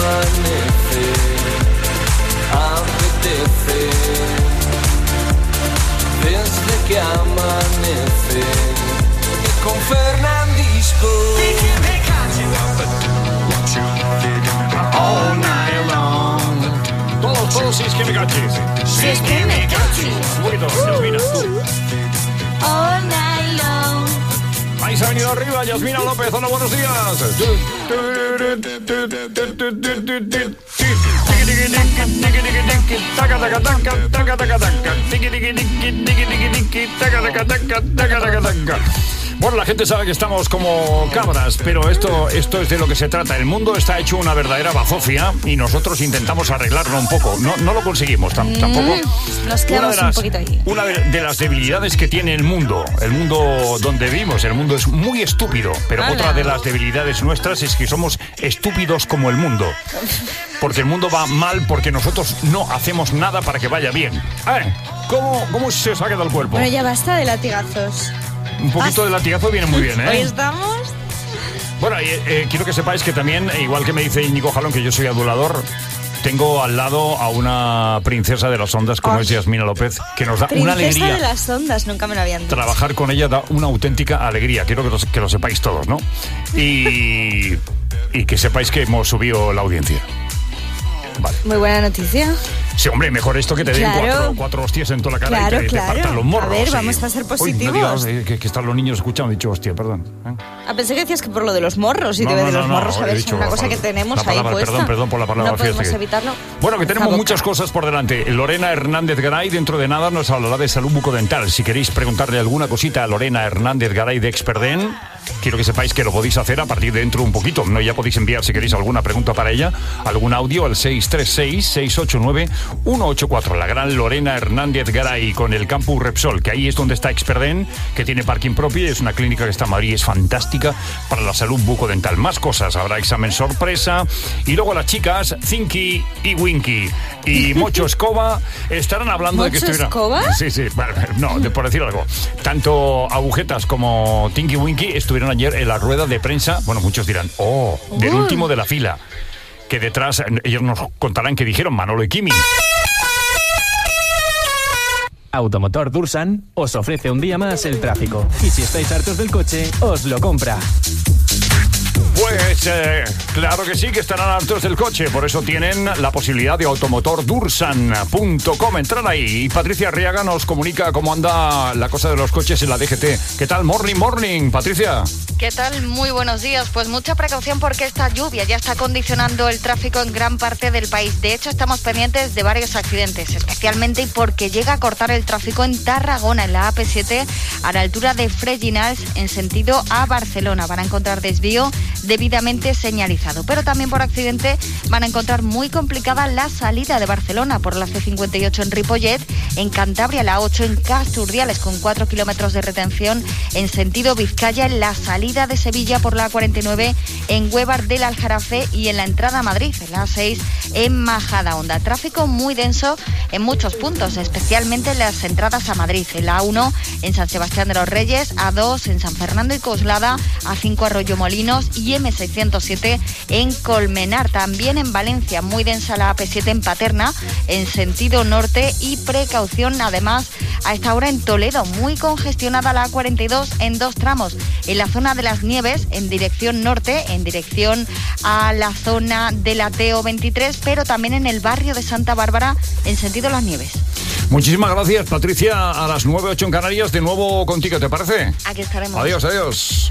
amanece, apetece, desde que amanece, y con Fernandisco. All night long. Todos, si es que me cachis. Si es que me cachis. Un poquito, Yasmina, tú. All night long. Ahí se ha venido arriba, Yasmina López. Hola, buenos días. Bueno, la gente sabe que estamos como cabras, pero esto es de lo que se trata. El mundo está hecho una verdadera bazofia y nosotros intentamos arreglarlo un poco. No lo conseguimos tampoco. Nos quedamos un poquito ahí. Una de las debilidades que tiene el mundo donde vivimos, el mundo es muy estúpido, pero otra de las debilidades nuestras es que somos estúpidos como el mundo. Porque el mundo va mal porque nosotros no hacemos nada para que vaya bien. ¿Cómo se os ha quedado el cuerpo? Bueno, ya basta de latigazos. Un poquito de latigazo viene muy bien, ¿eh? Hoy estamos... Bueno, quiero que sepáis que también, igual que me dice Íñigo Jalón, que yo soy adulador, tengo al lado a una princesa de las ondas como es Yasmina López, que nos da una alegría. Princesa de las ondas, nunca me lo habían dicho. Trabajar con ella da una auténtica alegría. Quiero que lo sepáis todos, ¿no? Y que sepáis que hemos subido la audiencia. Vale. Muy buena noticia. Sí, hombre, mejor esto que te den cuatro hostias en toda la cara y te partan los morros. A ver, vamos a ser positivos. Uy, no digas que están los niños escuchando. He dicho hostia, perdón. Pensé que decías que por lo de los morros y de los morros, a ver, es una cosa que tenemos ahí puesta. Perdón por la palabra. No podemos evitarlo. Bueno, que tenemos muchas cosas por delante. Lorena Hernández Garay, dentro de nada, nos hablará de salud bucodental. Si queréis preguntarle alguna cosita a Lorena Hernández Garay de Experden, quiero que sepáis que lo podéis hacer a partir de dentro un poquito. No, ya podéis enviar, si queréis, alguna pregunta para ella, algún audio al 636-689-184. La gran Lorena Hernández Garay con el Campus Repsol, que ahí es donde está Experden, que tiene parking propio y es una clínica que está en Madrid, es fantástica para la salud bucodental. Más cosas, habrá examen sorpresa y luego las chicas Zinky y Winky y Mocho Escoba estarán hablando de que estuvieran... ¿Mocho Escoba? Sí, bueno, no, por decir algo. Tanto Agujetas como Tinky Winky estuvieron ayer en la rueda de prensa, bueno, muchos dirán, del último de la fila, que detrás ellos nos contarán qué dijeron Manolo y Kimi. Automotor Dursan os ofrece un día más el tráfico. Y si estáis hartos del coche, os lo compra. Pues claro que sí, que estarán hartos del coche. Por eso tienen la posibilidad de automotordursan.com. Entrar ahí. Y Patricia Arriaga nos comunica cómo anda la cosa de los coches en la DGT. ¿Qué tal? Morning, Patricia. ¿Qué tal? Muy buenos días. Pues mucha precaución porque esta lluvia ya está condicionando el tráfico en gran parte del país. De hecho, estamos pendientes de varios accidentes, especialmente porque llega a cortar el tráfico en Tarragona, en la AP7, a la altura de Freginals, en sentido a Barcelona. Van a encontrar desvío debidamente señalizado. Pero también por accidente van a encontrar muy complicada la salida de Barcelona por la C58 en Ripollet, en Cantabria la 8 en Casturdiales con 4 kilómetros de retención en sentido Vizcaya, en la salida de Sevilla por la 49 en Huevar del Aljarafe y en la entrada a Madrid, en la 6 en Majadahonda. Tráfico muy denso en muchos puntos, especialmente en las entradas a Madrid, en la 1 en San Sebastián de los Reyes, A2 en San Fernando y Coslada, A5 Arroyomolinos y M607 en Colmenar. También en Valencia, muy densa la AP7 en Paterna, en sentido norte, y precaución además a esta hora en Toledo, muy congestionada la A42 en 2 tramos, en la zona de las Nieves en dirección norte, en dirección a la zona de la TO23, pero también en el barrio de Santa Bárbara en sentido Las Nieves. Muchísimas gracias, Patricia. A las 9:08 en Canarias, de nuevo contigo, ¿te parece? Aquí estaremos. Adiós.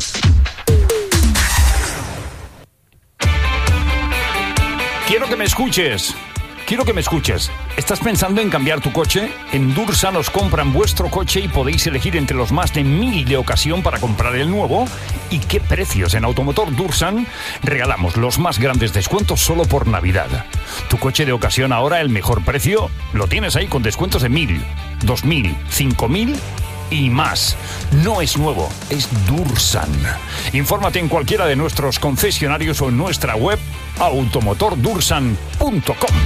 Quiero que me escuches. ¿Estás pensando en cambiar tu coche? En Dursan os compran vuestro coche y podéis elegir entre los más de 1000 de ocasión para comprar el nuevo. ¿Y qué precios? En Automotor Dursan regalamos los más grandes descuentos solo por Navidad. Tu coche de ocasión ahora, el mejor precio, lo tienes ahí con descuentos de 1000, 2000, 5000 y más. No es nuevo, es Dursan. Infórmate en cualquiera de nuestros concesionarios o en nuestra web automotordursan.com.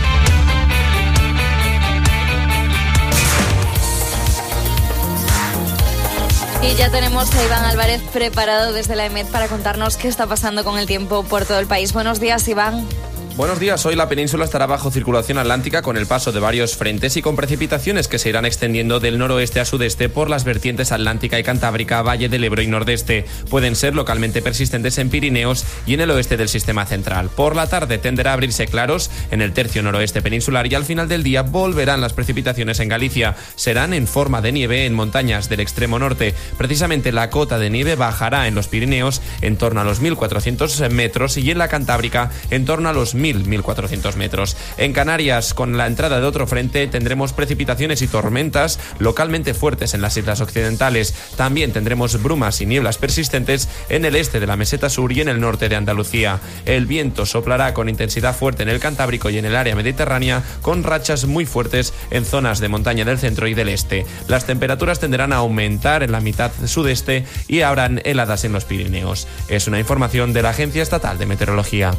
Y ya tenemos a Iván Álvarez preparado desde la EMET para contarnos qué está pasando con el tiempo por todo el país. Buenos días, Iván. Buenos días, hoy la península estará bajo circulación atlántica con el paso de varios frentes y con precipitaciones que se irán extendiendo del noroeste a sudeste por las vertientes atlántica y cantábrica, Valle del Ebro y nordeste. Pueden ser localmente persistentes en Pirineos y en el oeste del sistema central. Por la tarde tenderá a abrirse claros en el tercio noroeste peninsular y al final del día volverán las precipitaciones en Galicia. Serán en forma de nieve en montañas del extremo norte. Precisamente la cota de nieve bajará en los Pirineos en torno a los 1.400 metros y en la Cantábrica en torno a los 1.400 metros. En Canarias, con la entrada de otro frente, tendremos precipitaciones y tormentas localmente fuertes en las islas occidentales. También tendremos brumas y nieblas persistentes en el este de la meseta sur y en el norte de Andalucía. El viento soplará con intensidad fuerte en el Cantábrico y en el área mediterránea, con rachas muy fuertes en zonas de montaña del centro y del este. Las temperaturas tenderán a aumentar en la mitad sudeste y habrán heladas en los Pirineos. Es una información de la Agencia Estatal de Meteorología.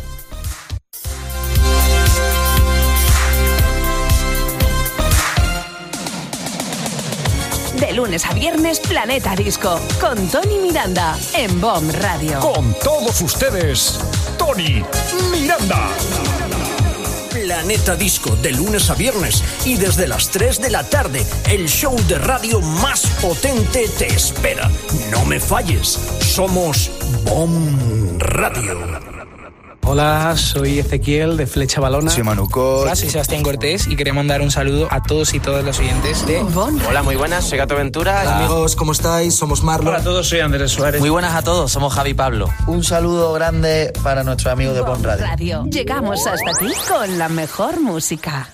De lunes a viernes, Planeta Disco, con Tony Miranda, en BOM Radio. Con todos ustedes, Tony Miranda. Planeta Disco, de lunes a viernes y desde las 3 de la tarde, el show de radio más potente te espera. No me falles, somos BOM Radio. Hola, soy Ezequiel de Flecha Balona. Soy Manuco. Hola, soy Sebastián Cortés y quería mandar un saludo a todos y todas los oyentes de BOM. Hola, muy buenas, soy Gato Ventura. Hola amigos, ¿cómo estáis? Somos Marlon. Hola a todos, soy Andrés Suárez. Muy buenas a todos, somos Javi Pablo. Un saludo grande para nuestros amigos de BOM Radio. Llegamos hasta ti con la mejor música.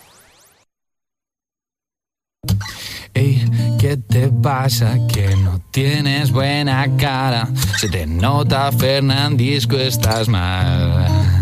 Ey, ¿qué te pasa? Que no tienes buena cara. Se te nota, Fernandisco, estás mal.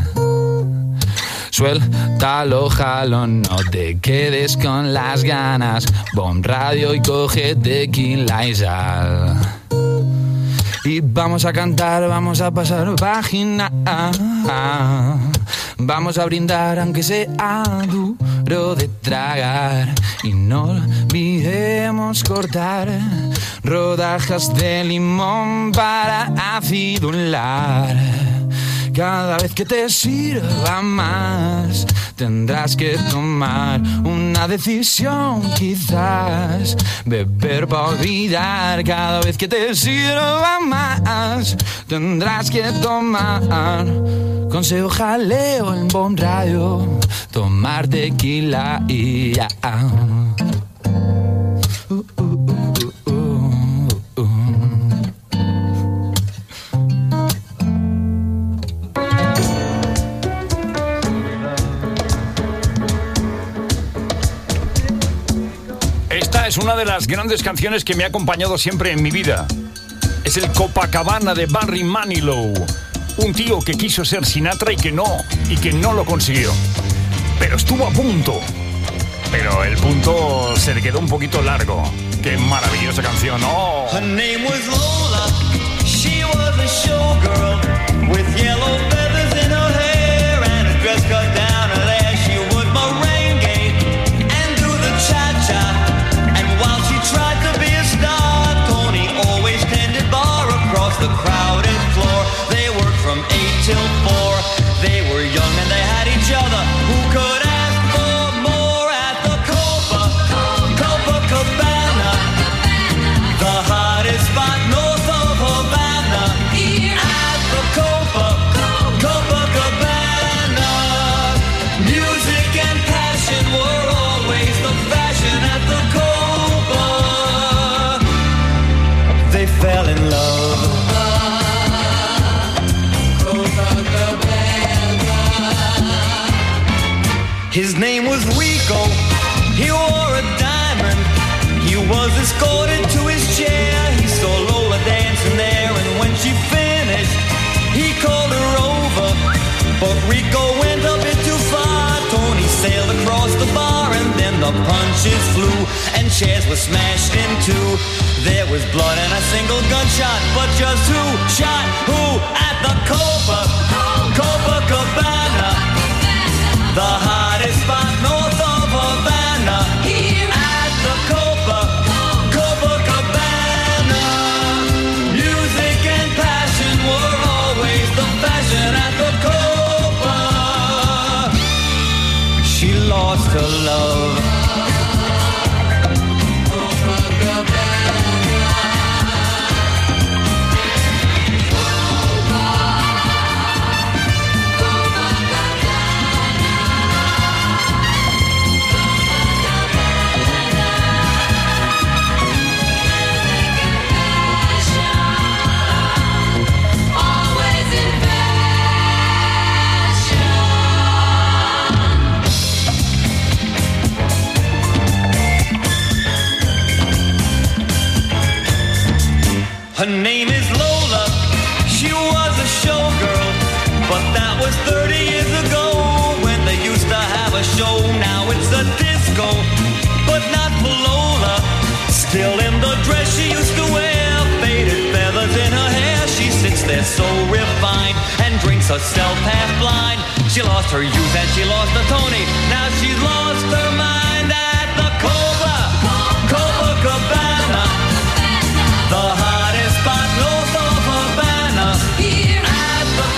Suéltalo, jalo, no te quedes con las ganas. BOM Radio y coge tequila y sal. Y vamos a cantar, vamos a pasar página. Vamos a brindar aunque sea duro de tragar. Y no olvidemos cortar rodajas de limón para acidular. Cada vez que te sirva más, tendrás que tomar una decisión, quizás beber para olvidar. Cada vez que te sirva más, tendrás que tomar. Consejo jaleo en BOM Radio, tomar tequila y ya. Esta es una de las grandes canciones que me ha acompañado siempre en mi vida. Es el Copacabana de Barry Manilow. Un tío que quiso ser Sinatra y que no lo consiguió. Pero estuvo a punto. Pero el punto se le quedó un poquito largo. ¡Qué maravillosa canción! ¡Oh! Her name was Lola. She was a showgirl with yellow feathers in her hair and a dress cut down her there. She would merengue and do the cha-cha. And while she tried to be a star, Tony always tended bar across the crowded floor. They worked from 8 till 4. They were young and they had each other. Who could ask for more at the Copacabana? The hottest spot north of Havana. At the Copacabana. Music and passion were always the fashion at the Copa. They fell in love. His name was Rico, he wore a diamond. He was escorted to his chair. He saw Lola dancing there, and when she finished, he called her over. But Rico went a bit too far. Tony sailed across the bar, and then the punches flew, and chairs were smashed in two. There was blood and a single gunshot, but just who shot who at the Copacabana? The hottest spot north of Havana. At the Copacabana. Music and passion were always the fashion at the Copa. so refined and drinks herself half blind. She lost her youth and she lost the Tony. Now she's lost her mind at the Copacabana, the hottest spot north of Havana. At the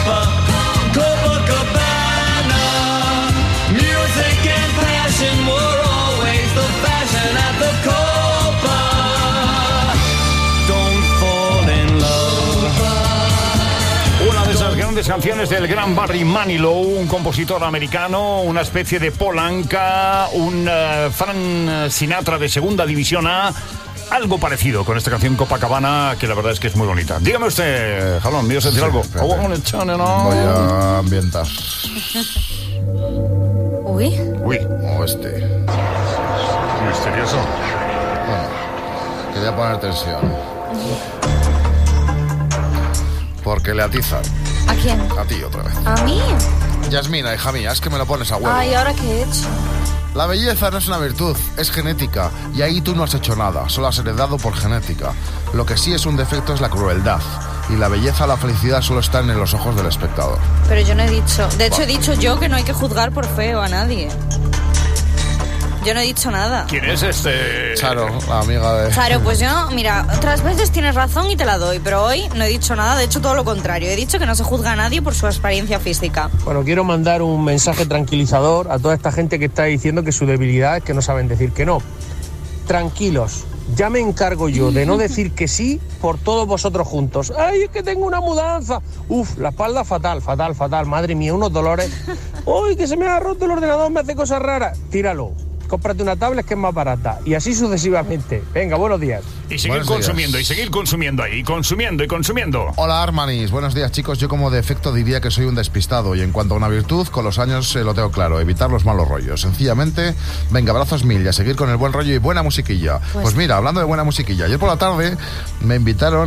Copacabana, music and passion were always the fashion at the Copa. Don't fall in love. Una de esas grandes canciones del gran Barry Manilow, un compositor americano, una especie de Paul Anka, un Frank Sinatra de segunda división A. Algo parecido con esta canción Copacabana, que la verdad es que es muy bonita. Dígame usted, Jalón, ¿me ibas a decir algo? Voy a ambientar. Uy. Oeste. Misterioso. Bueno, quería poner tensión. Porque le atizan. ¿A quién? A ti otra vez. ¿A mí? Yasmina, hija mía, es que me lo pones a huevo. Ay, ¿ahora qué he hecho? La belleza no es una virtud, es genética. Y ahí tú no has hecho nada, solo has heredado por genética. Lo que sí es un defecto es la crueldad. Y la belleza, la felicidad solo están en los ojos del espectador. Pero yo no he dicho... De hecho, he dicho yo que no hay que juzgar por feo a nadie. Yo no he dicho nada. ¿Quién es este? Charo, la amiga de... Charo, pues yo, mira, otras veces tienes razón y te la doy, pero hoy no he dicho nada, de hecho todo lo contrario. He dicho que no se juzga a nadie por su apariencia física. Bueno, quiero mandar un mensaje tranquilizador a toda esta gente que está diciendo que su debilidad es que no saben decir que no. Tranquilos, ya me encargo yo de no decir que sí por todos vosotros juntos. ¡Ay, es que tengo una mudanza! Uf, la espalda fatal, madre mía, unos dolores. ¡Uy, que se me ha roto el ordenador, me hace cosas raras! Tíralo. Cómprate una tablet que es más barata. Y así sucesivamente. Venga, buenos días. Y seguir consumiendo, y seguir consumiendo ahí. Consumiendo y consumiendo. Hola, Armanis. Buenos días, chicos. Yo como defecto diría que soy un despistado. Y en cuanto a una virtud, con los años lo tengo claro. Evitar los malos rollos. Sencillamente, venga, abrazos mil y a seguir con el buen rollo y buena musiquilla. Pues mira, hablando de buena musiquilla. Ayer por la tarde me invitaron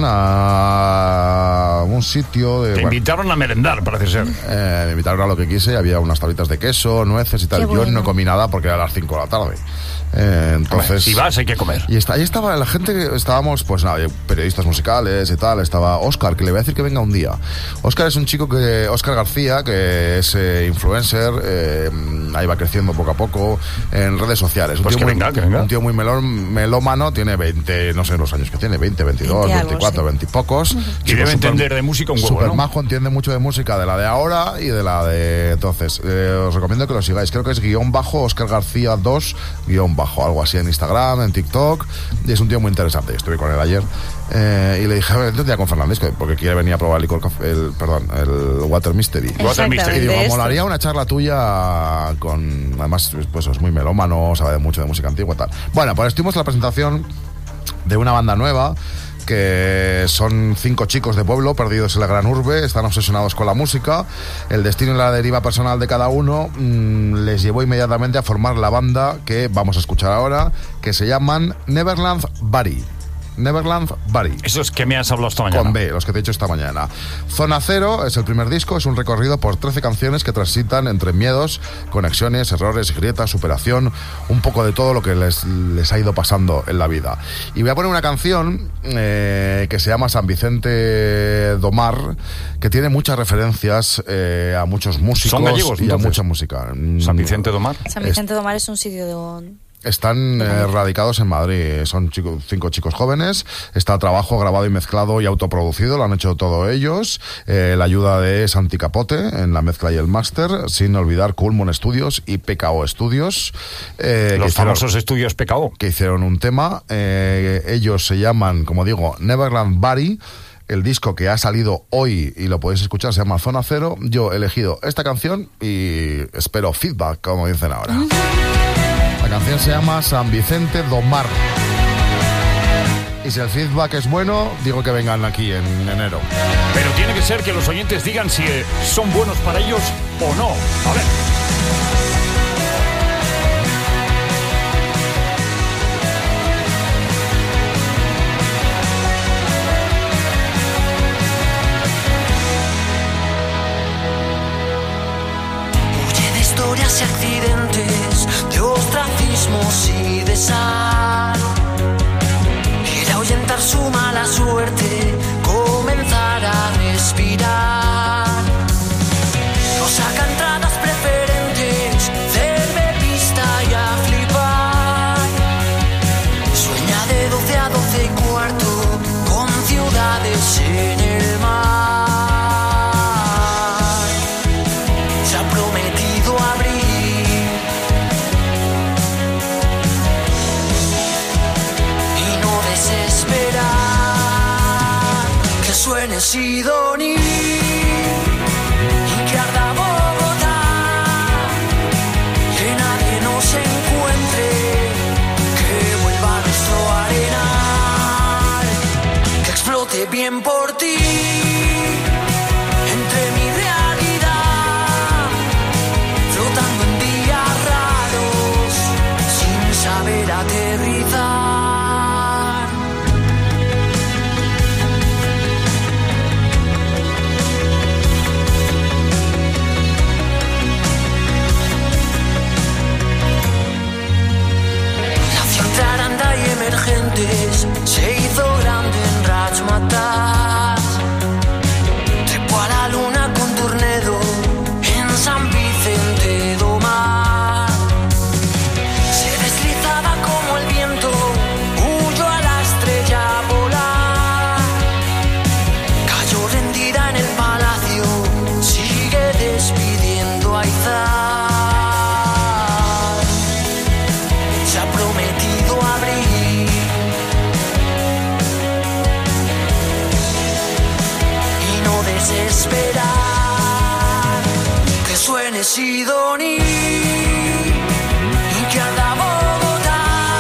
a un sitio de... Te invitaron a merendar, parece ser. Me invitaron a lo que quise. Había unas tablitas de queso, nueces y tal. Qué bueno. Yo no comí nada porque era a las 5 de la tarde. Entonces, hombre, si vas hay que comer. Y ahí estaba la gente que estábamos, pues nada, periodistas musicales y tal. Estaba Óscar, que le voy a decir que venga un día. Óscar es un chico Óscar García, que es influencer, ahí va creciendo poco a poco en redes sociales. Pues que venga. Un tío muy melómano, tiene 20, no sé los años que tiene, 20, 22, 24, 20 y pocos. Y debe entender de música un huevo, super ¿no? majo, entiende mucho de música, de la de ahora y de la de entonces. Os recomiendo que lo sigáis. Creo que es _Óscar García 2 algo así en Instagram, en TikTok, y es un tío muy interesante. Estuve con él ayer y le dije, a ver, un día con Fernandisco, porque quiere venir a probar el Water Mystery. Y digo, molaría una charla tuya con, además, pues es muy melómano, sabe mucho de música antigua y tal. Bueno, pues estuvimos en la presentación de una banda nueva, que son 5 chicos de pueblo perdidos en la gran urbe, están obsesionados con la música. El destino y la deriva personal de cada uno les llevó inmediatamente a formar la banda que vamos a escuchar ahora, que se llaman Neverland Bari. Eso es que me has hablado esta mañana. Con B, los que te he dicho esta mañana. Zona Cero es el primer disco, es un recorrido por 13 canciones que transitan entre miedos, conexiones, errores, grietas, superación, un poco de todo lo que les ha ido pasando en la vida. Y voy a poner una canción que se llama San Vicente do Mar, que tiene muchas referencias a muchos músicos. ¿Son gallegos, y a mucha música. San Vicente do Mar. San Vicente do Mar es un sitio de... Están radicados en Madrid, son 5 chicos jóvenes, está el trabajo grabado y mezclado y autoproducido, lo han hecho todos ellos, la ayuda de Santi Capote en la mezcla y el máster, sin olvidar Coolmon Studios y PKO Studios. Los famosos estudios PKO. Que hicieron un tema, ellos se llaman, como digo, Neverland Bari. El disco que ha salido hoy y lo podéis escuchar se llama Zona Cero. Yo he elegido esta canción y espero feedback, como dicen ahora. La canción se llama San Vicente do Mar. Y si el feedback es bueno, digo que vengan aquí en enero. Pero tiene que ser que los oyentes digan si son buenos para ellos o no. A ver. Huye de historias y accidentes, de ostracismos y de sal. Quiere ahuyentar su mala suerte, comenzar a respirar. Sidoní y que arda Bogotá, que nadie nos encuentre, que vuelva nuestro arenal, que explote bien por ti entre mi realidad, flotando en días raros sin saber aterrizar. Aranda y emergentes se hizo grande en Rajmatas. Trepó a la luna con Turnedo en San Vicente do Mar. Se deslizaba como el viento, huyó a la estrella polar. Cayó rendida en el palacio, sigue despidiendo a Izar. Se ha prometido abrir y no desesperar, que suene Sidoní y que arda Bogotá,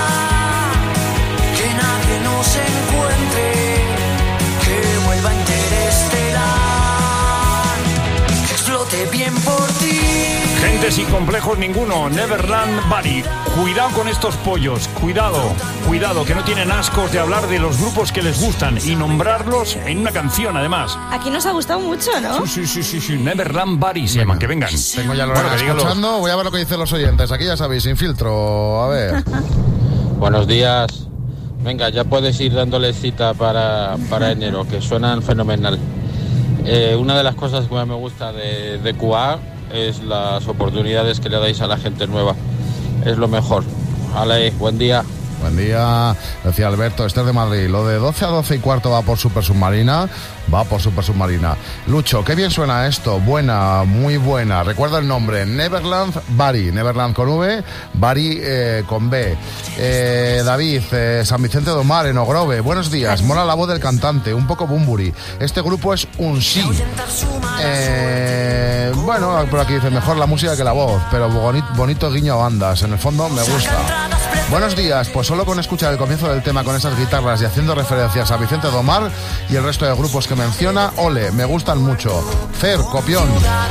que nadie nos encuentre, que vuelva interestelar, que explote bien por ti. Gente sin complejos ninguno, Neverland Bari. Cuidado con estos pollos, cuidado, que no tienen ascos de hablar de los grupos que les gustan y nombrarlos en una canción, además. Aquí nos ha gustado mucho, ¿no? Sí, Neverland Bari se llaman, que vengan. Tengo ya Lorena escuchando, voy a ver lo que dicen los oyentes. Aquí ya sabéis, sin filtro, a ver. Buenos días. Venga, ya puedes ir dándole cita para enero, que suenan fenomenal. Una de las cosas que más me gusta de QA es las oportunidades que le dais a la gente nueva. Es lo mejor. Ale, buen día. Buen día, decía Alberto, Esther de Madrid. Lo de 12 a 12 y cuarto va por Super Submarina. Lucho, qué bien suena esto. Buena, muy buena. Recuerda el nombre, Neverland Bari. Neverland con V, Bari con B. David, San Vicente do Mar, en Ogrove. Buenos días. Mola la voz del cantante, un poco bumburi. Este grupo es un sí. Bueno, por aquí dice, mejor la música que la voz, pero bonito guiño a bandas. En el fondo me gusta. Buenos días, pues solo con escuchar el comienzo del tema con esas guitarras y haciendo referencias a Vicente do Mar y el resto de grupos que menciona, ole, me gustan mucho. Fer, copión.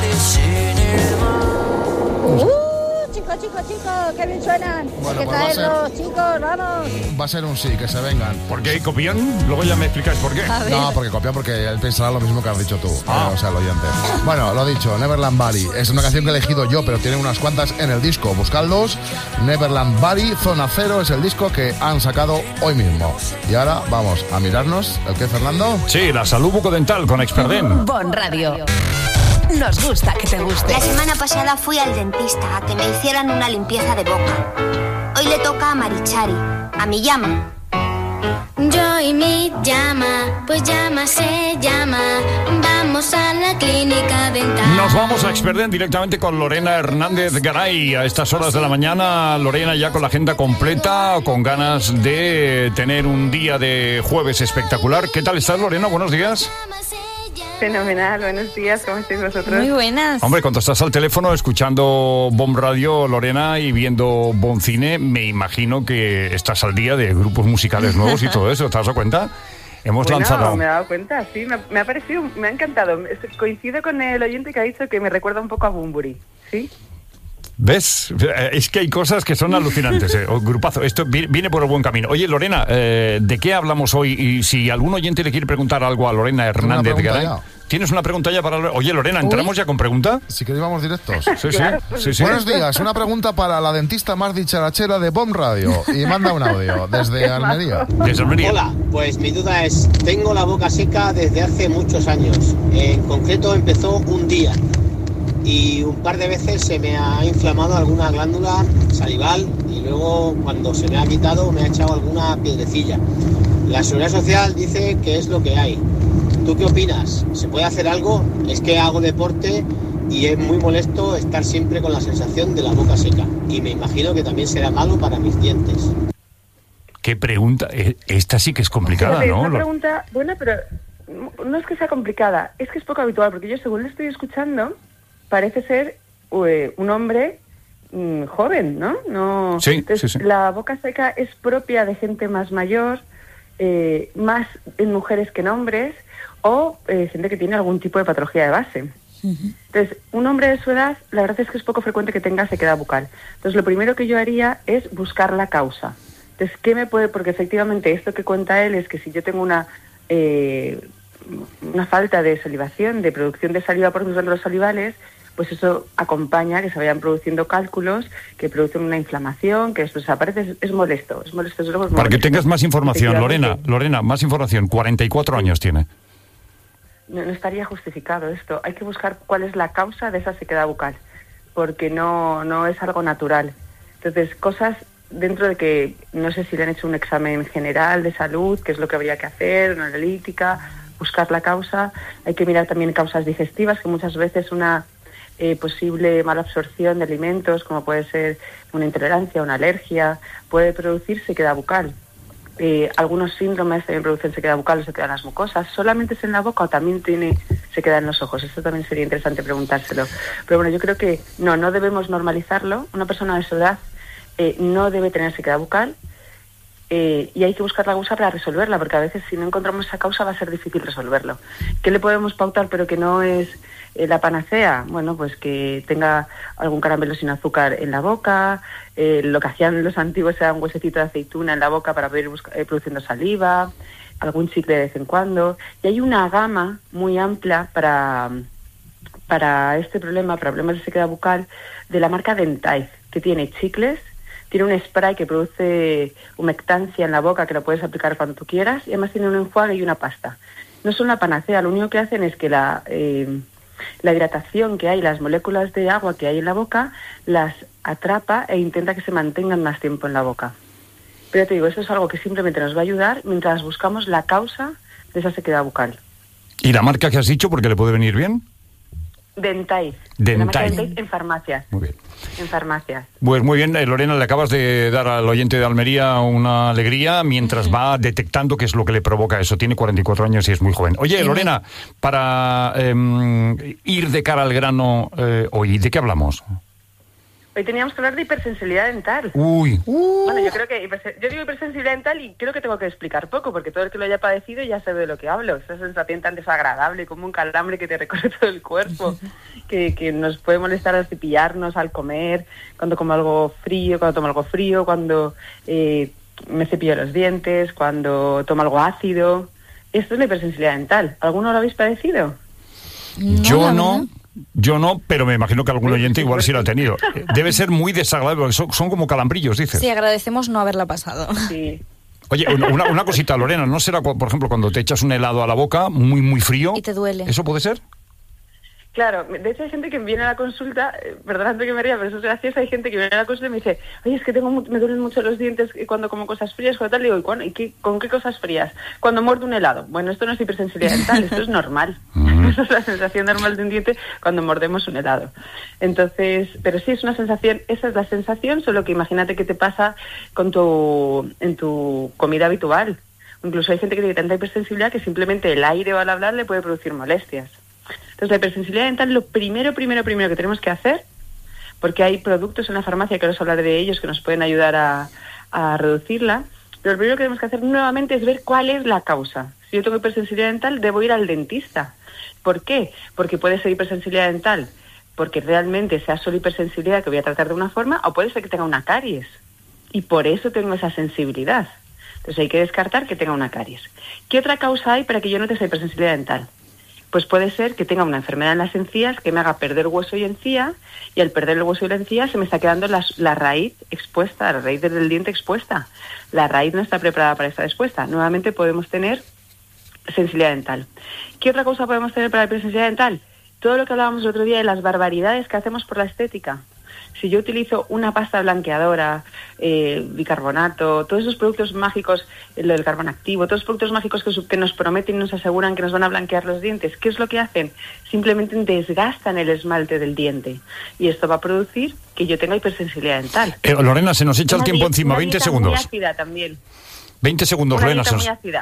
Chicos, qué bien suenan. Bueno, hay que pues traerlos, chicos, vamos. Va a ser un sí, que se vengan. ¿Por qué copión? Luego ya me explicáis por qué. No, porque copión, porque él pensará lo mismo que has dicho tú, o sea, el oyente. Bueno, lo dicho, Neverland Bari. Es una canción que he elegido yo, pero tiene unas cuantas en el disco. Buscadlos. Neverland Bari, Zona Cero, es el disco que han sacado hoy mismo. Y ahora vamos a mirarnos. ¿El qué, Fernando? Sí, la salud bucodental con Experden. Bon Radio. Nos gusta que te guste. La semana pasada fui al dentista a que me hicieran una limpieza de boca. Hoy le toca a Marichari, a mi llama. Yo y mi llama, pues llama se llama. Vamos a la clínica dental. Nos vamos a Experden directamente con Lorena Hernández Garay. A estas horas de la mañana, Lorena ya con la agenda completa, con ganas de tener un día de jueves espectacular. ¿Qué tal estás, Lorena? Buenos días. Fenomenal, buenos días, ¿cómo estáis vosotros? Muy buenas. Hombre, cuando estás al teléfono escuchando Bon Radio, Lorena, y viendo Bon Cine, me imagino que estás al día de grupos musicales nuevos y todo eso. ¿Te has dado cuenta? Hemos lanzado... me he dado cuenta, sí, me ha parecido, me ha encantado. Coincido con el oyente que ha dicho que me recuerda un poco a Bunbury, ¿sí? ¿Ves? Es que hay cosas que son alucinantes, grupazo. Esto viene por el buen camino. Oye, Lorena, ¿de qué hablamos hoy? Y si algún oyente le quiere preguntar algo a Lorena Hernández Garay... ¿Tienes una pregunta ya para... Oye, Lorena, ¿entramos ya con pregunta? Sí, que íbamos directos. Sí. Buenos días, una pregunta para la dentista más dicharachera de Bon Radio. Y manda un audio desde Almería. Hola, pues mi duda es, tengo la boca seca desde hace muchos años. En concreto empezó un día. Y un par de veces se me ha inflamado alguna glándula salival y luego cuando se me ha quitado me ha echado alguna piedrecilla. La Seguridad Social dice que es lo que hay. ¿Tú qué opinas? ¿Se puede hacer algo? Es que hago deporte y es muy molesto estar siempre con la sensación de la boca seca. Y me imagino que también será malo para mis dientes. ¿Qué pregunta? Esta sí que es complicada, ¿no? Una pregunta buena, pero no es que sea complicada, es que es poco habitual, porque yo según le estoy escuchando, parece ser un hombre joven, ¿no? No. Sí, entonces, sí. La boca seca es propia de gente más mayor, más en mujeres que en hombres, o gente que tiene algún tipo de patología de base. Entonces, un hombre de su edad, la verdad es que es poco frecuente que tenga sequedad bucal. Entonces, lo primero que yo haría es buscar la causa. Entonces, ¿qué me puede...? Porque efectivamente esto que cuenta él es que si yo tengo una falta de salivación, de producción de saliva por mis glándulas salivales, pues eso acompaña que se vayan produciendo cálculos que producen una inflamación, que después aparece, es molesto. Para que tengas más información, Lorena, más información, 44 años tiene. No estaría justificado esto. Hay que buscar cuál es la causa de esa sequedad bucal, porque no es algo natural. Entonces, cosas dentro de que, no sé si le han hecho un examen general de salud, qué es lo que habría que hacer, una analítica, buscar la causa. Hay que mirar también causas digestivas, que muchas veces una posible mala absorción de alimentos, como puede ser una intolerancia, una alergia, puede producir sequedad bucal. Algunos síndromes también producen sequedad bucal o sequedad en las mucosas. ¿Solamente es en la boca o también tiene sequedad en los ojos? Esto también sería interesante preguntárselo. Pero bueno, yo creo que no debemos normalizarlo. Una persona de su edad no debe tener sequedad bucal y hay que buscar la causa para resolverla, porque a veces si no encontramos esa causa va a ser difícil resolverlo. ¿Qué le podemos pautar pero que no es la panacea? Bueno, pues que tenga algún caramelo sin azúcar en la boca, lo que hacían los antiguos era un huesecito de aceituna en la boca para poder ir produciendo saliva, algún chicle de vez en cuando. Y hay una gama muy amplia para este problema, para problemas de sequedad bucal, de la marca Dentaiz, que tiene chicles, tiene un spray que produce humectancia en la boca que lo puedes aplicar cuando tú quieras, y además tiene un enjuague y una pasta. No son la panacea, lo único que hacen es que la hidratación que hay, las moléculas de agua que hay en la boca, las atrapa e intenta que se mantengan más tiempo en la boca. Pero te digo, eso es algo que simplemente nos va a ayudar mientras buscamos la causa de esa sequedad bucal. ¿Y la marca que has dicho, porque le puede venir bien? Dentaiz. Dentaiz. En farmacias. Muy bien. En farmacias. Pues muy bien, Lorena, le acabas de dar al oyente de Almería una alegría mientras va detectando qué es lo que le provoca eso. Tiene 44 años y es muy joven. Oye, Lorena, para ir de cara al grano, hoy, ¿de qué hablamos? Hoy teníamos que hablar de hipersensibilidad dental. Uy. Bueno, yo creo que yo digo hipersensibilidad dental y creo que tengo que explicar poco, porque todo el que lo haya padecido ya sabe de lo que hablo. Esa sensación tan desagradable, como un calambre que te recorre todo el cuerpo, que nos puede molestar al cepillarnos, al comer, cuando como algo frío, cuando tomo algo frío, cuando me cepillo los dientes, cuando tomo algo ácido. Esto es la hipersensibilidad dental. ¿Alguno lo habéis padecido? Yo no, pero me imagino que algún oyente igual sí lo ha tenido. Debe ser muy desagradable, porque son como calambrillos, dices. Sí, agradecemos no haberla pasado. Sí. Oye, una cosita, Lorena, ¿no será, por ejemplo, cuando te echas un helado a la boca, muy, muy frío? Y te duele. ¿Eso puede ser? Claro, de hecho hay gente que viene a la consulta, perdonad que me ría, pero eso es gracioso, hay gente que viene a la consulta y me dice, oye, es que me duelen mucho los dientes cuando como cosas frías, cuando tal, digo, ¿con qué cosas frías? Cuando muerdo un helado. Bueno, esto no es hipersensibilidad dental, esto es normal. Esa es la sensación normal de un diente cuando mordemos un helado. Entonces, pero sí es una sensación, esa es la sensación, solo que imagínate qué te pasa en tu comida habitual. Incluso hay gente que tiene tanta hipersensibilidad que simplemente el aire o al hablar le puede producir molestias. Entonces, la hipersensibilidad dental, lo primero que tenemos que hacer, porque hay productos en la farmacia, que ahora os hablaré de ellos, que nos pueden ayudar a reducirla, pero lo primero que tenemos que hacer nuevamente es ver cuál es la causa. Si yo tengo hipersensibilidad dental, debo ir al dentista. ¿Por qué? Porque puede ser hipersensibilidad dental porque realmente sea solo hipersensibilidad que voy a tratar de una forma, o puede ser que tenga una caries, y por eso tengo esa sensibilidad. Entonces hay que descartar que tenga una caries. ¿Qué otra causa hay para que yo note esa hipersensibilidad dental? Pues puede ser que tenga una enfermedad en las encías que me haga perder hueso y encía, y al perder el hueso y la encía se me está quedando la raíz expuesta, la raíz del diente expuesta. La raíz no está preparada para estar expuesta. Nuevamente podemos tener sensibilidad dental. ¿Qué otra cosa podemos tener para la hipersensibilidad dental? Todo lo que hablábamos el otro día de las barbaridades que hacemos por la estética. Si yo utilizo una pasta blanqueadora, bicarbonato, todos esos productos mágicos, lo del carbón activo, todos los productos mágicos que nos prometen y nos aseguran que nos van a blanquear los dientes, ¿qué es lo que hacen? Simplemente desgastan el esmalte del diente. Y esto va a producir que yo tenga hipersensibilidad dental. Lorena, se nos echa el tiempo encima, 20 segundos. Muy ácida también. 20 segundos, Una Lorena. dieta muy ácida.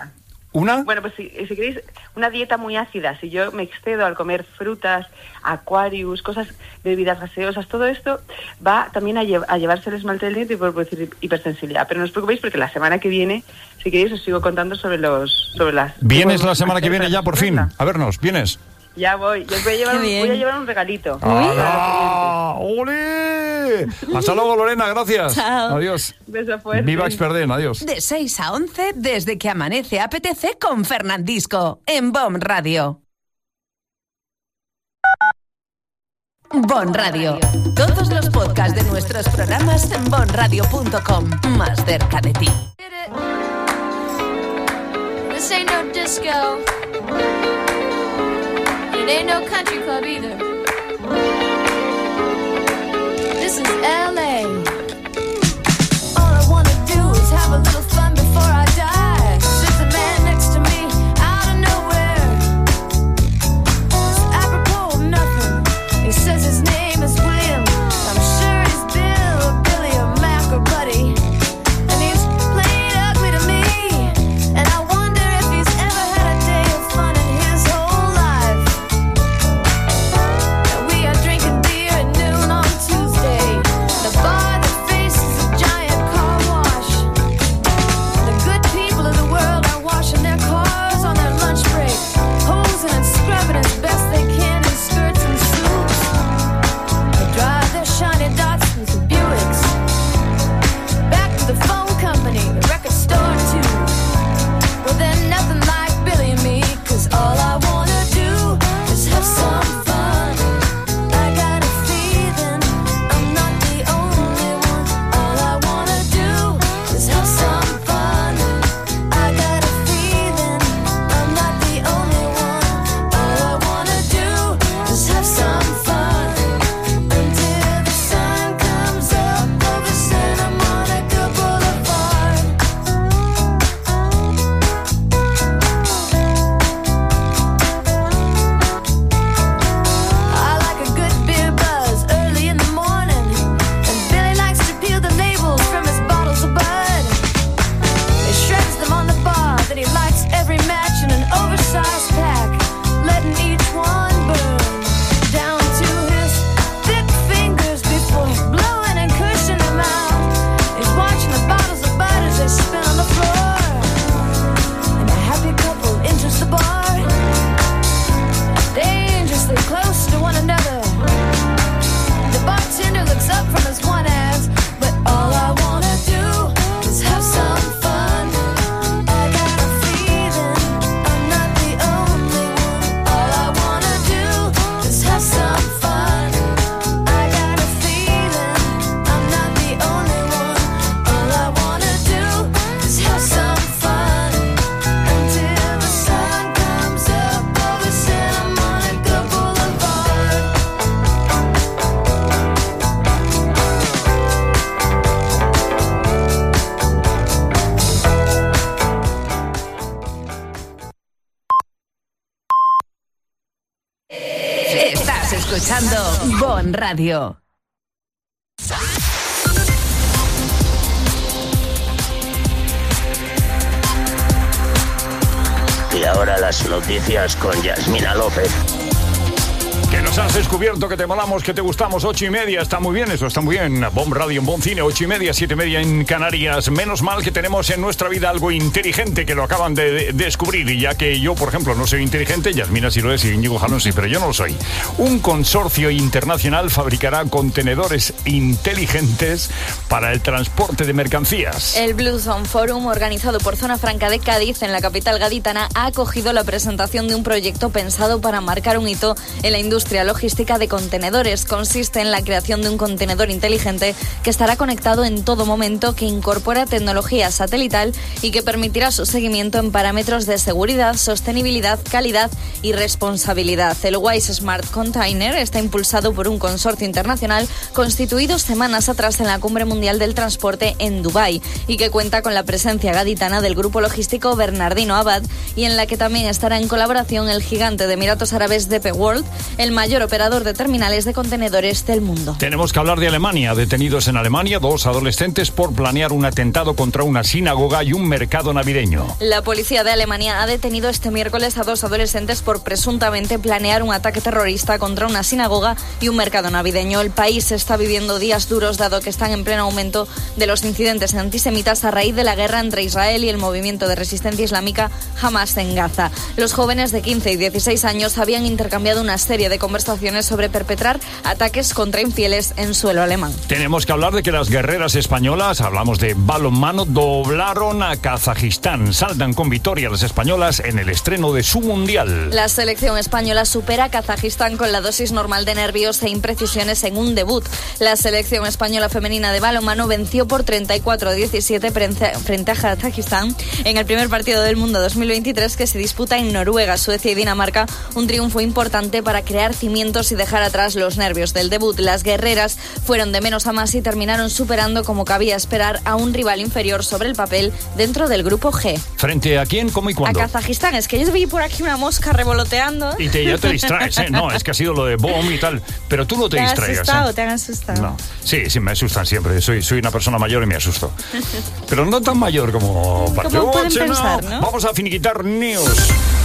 ¿Una? Bueno, pues si queréis una dieta muy ácida, si yo me excedo al comer frutas, Aquarius, cosas, bebidas gaseosas, todo esto va también a llevarse el esmalte del diente y puede producir hipersensibilidad. Pero no os preocupéis porque la semana que viene, si queréis, os sigo contando sobre las... ¿Vienes la semana que viene ya por fin? A vernos, ¿vienes? Ya voy, yo os voy a llevar un regalito. ¡Hala! ¡Ole! Hasta luego, Lorena, gracias. Chao. Adiós. Beso fuerte. Viva Experden, adiós. De 6 a 11, desde que amanece apetece con Fernandisco, en BOM Radio. BOM Radio. Todos los podcasts de nuestros programas en bomradio.com. Más cerca de ti. This ain't no disco. It ain't no country club either. This is LA. All I wanna do is have a little fun before I die. There's a man next to me out of nowhere. It's apropos of nothing. He says his name is William. I'm sure he's Bill or Billy or Mac or Buddy. And he's playing ugly to me. And I wonder if he's ever had a day of fun in his whole life. We are drinking beer at noon on Tuesday. The bar that faces a giant car wash. The good people of the world are washing their cars on their lunch break, hosing and scrubbing as best they can in skirts and suits. They drive their shiny Datsuns and Buicks back to the phone company, the record store too. Well, they're nothing like Billy and me, 'cause all I wanna do is have some fun. I got a feeling I'm not the only one. All I wanna do is have some fun. I got a feeling I'm not the only one. All I wanna do is have some fun until the sun comes up over Santa Monica Boulevard. I like a good beer buzz early in the morning, and Billy likes to peel the labels from his bottles of Bud. He shreds them on the bar, then he lights every match in an oversized pack, letting each one burn down to his thick fingers before blowing and cushing them out. He's watching the bottles of Bud as they spin on the floor, and a happy couple enters the bar, dangerously close to one another. The bartender looks up from his one ass, but all I wanna do is have some fun. I got a feeling I'm not the only one. All I wanna do is have some fun. I got a feeling I'm not the only one. All I wanna do is have some fun until the sun comes up over Santa Monica Boulevard. Estás escuchando BOM Radio. Y ahora las noticias con Yasmina López. Que nos has descubierto, que te molamos, que te gustamos. 8:30, está muy bien, eso está muy bien. BOM Radio, en BOM Cine, 8:30, 7:30 en Canarias. Menos mal que tenemos en nuestra vida algo inteligente, que lo acaban de descubrir. Y ya que yo, por ejemplo, no soy inteligente, Yasmina sí lo es y Íñigo Jalón sí, pero yo no lo soy. Un consorcio internacional fabricará contenedores inteligentes para el transporte de mercancías. El Blue Zone Forum, organizado por Zona Franca de Cádiz, en la capital gaditana, ha acogido la presentación de un proyecto pensado para marcar un hito en la industria logística de contenedores. Consiste en la creación de un contenedor inteligente que estará conectado en todo momento, que incorpora tecnología satelital y que permitirá su seguimiento en parámetros de seguridad, sostenibilidad, calidad y responsabilidad. El Wise Smart Container está impulsado por un consorcio internacional constituido semanas atrás en la Cumbre Mundial del Transporte en Dubái, y que cuenta con la presencia gaditana del grupo logístico Bernardino Abad, y en la que también estará en colaboración el gigante de Emiratos Árabes DP World, el mayor operador de terminales de contenedores del mundo. Tenemos que hablar de Alemania. Detenidos en Alemania 2 adolescentes por planear un atentado contra una sinagoga y un mercado navideño. La policía de Alemania ha detenido este miércoles a 2 adolescentes por presuntamente planear un ataque terrorista contra una sinagoga y un mercado navideño. El país está viviendo días duros dado que están en pleno aumento de los incidentes antisemitas a raíz de la guerra entre Israel y el movimiento de resistencia islámica Hamas en Gaza. Los jóvenes de 15 y 16 años habían intercambiado una serie de conversaciones sobre perpetrar ataques contra infieles en suelo alemán. Tenemos que hablar de que las guerreras españolas, hablamos de balonmano, doblaron a Kazajistán. Saltan con victoria las españolas en el estreno de su mundial. La selección española supera a Kazajistán con la dosis normal de nervios e imprecisiones en un debut. La selección española femenina de balonmano venció por 34-17 frente a Kazajistán en el primer partido del Mundo 2023 que se disputa en Noruega, Suecia y Dinamarca. Un triunfo importante para crear cimientos y dejar atrás los nervios del debut. Las guerreras fueron de menos a más y terminaron superando, como cabía esperar, a un rival inferior sobre el papel dentro del grupo G. ¿Frente a quién, cómo y cuándo? A Kazajistán. Es que yo vi por aquí una mosca revoloteando. Y ya te distraes, ¿eh? No, es que ha sido lo de BOM y tal. Pero tú no te distraigas. ¿Te han asustado? No. Sí, me asustan siempre. Soy una persona mayor y me asusto. Pero no tan mayor como para ¿Cómo pueden pensar, no? Vamos a finiquitar news.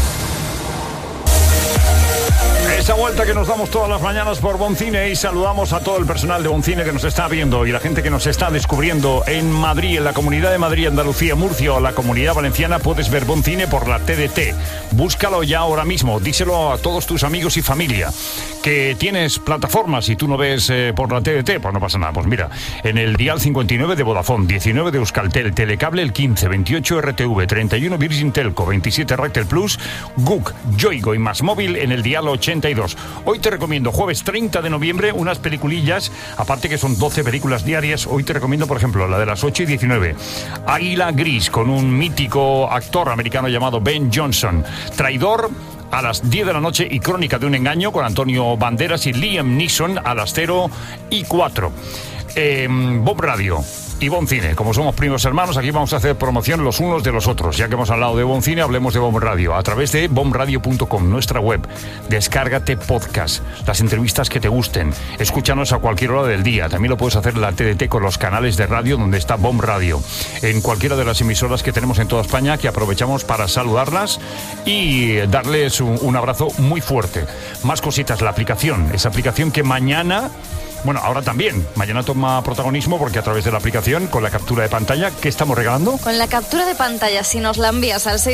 Esa vuelta que nos damos todas las mañanas por Boncine, y saludamos a todo el personal de Boncine que nos está viendo y la gente que nos está descubriendo en Madrid, en la Comunidad de Madrid, Andalucía, Murcia o la Comunidad Valenciana. Puedes ver Boncine por la TDT. Búscalo ya ahora mismo, díselo a todos tus amigos y familia. Que tienes plataformas y tú no ves por la TDT, pues no pasa nada. Pues mira, en el dial 59 de Vodafone, 19 de Euskaltel, Telecable el 15, 28 RTV, 31 Virgin Telco, 27 Rectel Plus, GUC, Yoigo y Más Móvil en el dial 82. Hoy te recomiendo, jueves 30 de noviembre, unas peliculillas, aparte que son 12 películas diarias. Hoy te recomiendo, por ejemplo, la de las 8 y 19, Águila Gris, con un mítico actor americano llamado Ben Johnson. Traidor a las 10 de la noche y Crónica de un engaño, con Antonio Banderas y Liam Neeson a las 0 y 4. Bob Radio y Boncine, como somos primos hermanos, aquí vamos a hacer promoción los unos de los otros. Ya que hemos hablado de Boncine, hablemos de Bomb Radio a través de bombradio.com, nuestra web. Descárgate podcast, las entrevistas que te gusten, escúchanos a cualquier hora del día. También lo puedes hacer en la TDT con los canales de radio donde está Bomb Radio, en cualquiera de las emisoras que tenemos en toda España, que aprovechamos para saludarlas y darles un abrazo muy fuerte. Más cositas, la aplicación, esa aplicación que mañana... Bueno, ahora también. Mañana toma protagonismo porque a través de la aplicación, con la captura de pantalla, ¿qué estamos regalando? Con la captura de pantalla, si nos la envías al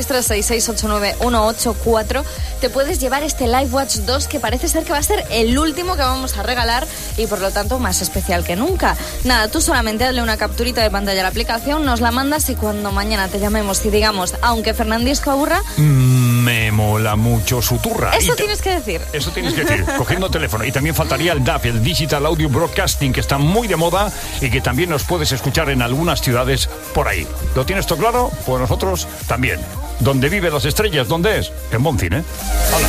636-689-184, te puedes llevar este Live Watch 2 que parece ser que va a ser el último que vamos a regalar y por lo tanto más especial que nunca. Nada, tú solamente hazle una capturita de pantalla a la aplicación, nos la mandas y cuando mañana te llamemos y digamos, aunque Fernandisco aburra... Me mola mucho su turra. Eso tienes que decir. Eso tienes que decir, cogiendo teléfono. Y también faltaría el DAB, el Digital Audio Broadcasting, que está muy de moda y que también nos puedes escuchar en algunas ciudades por ahí. ¿Lo tienes todo claro? Pues nosotros también. ¿Dónde viven las estrellas? ¿Dónde es? En Boncine. Hola.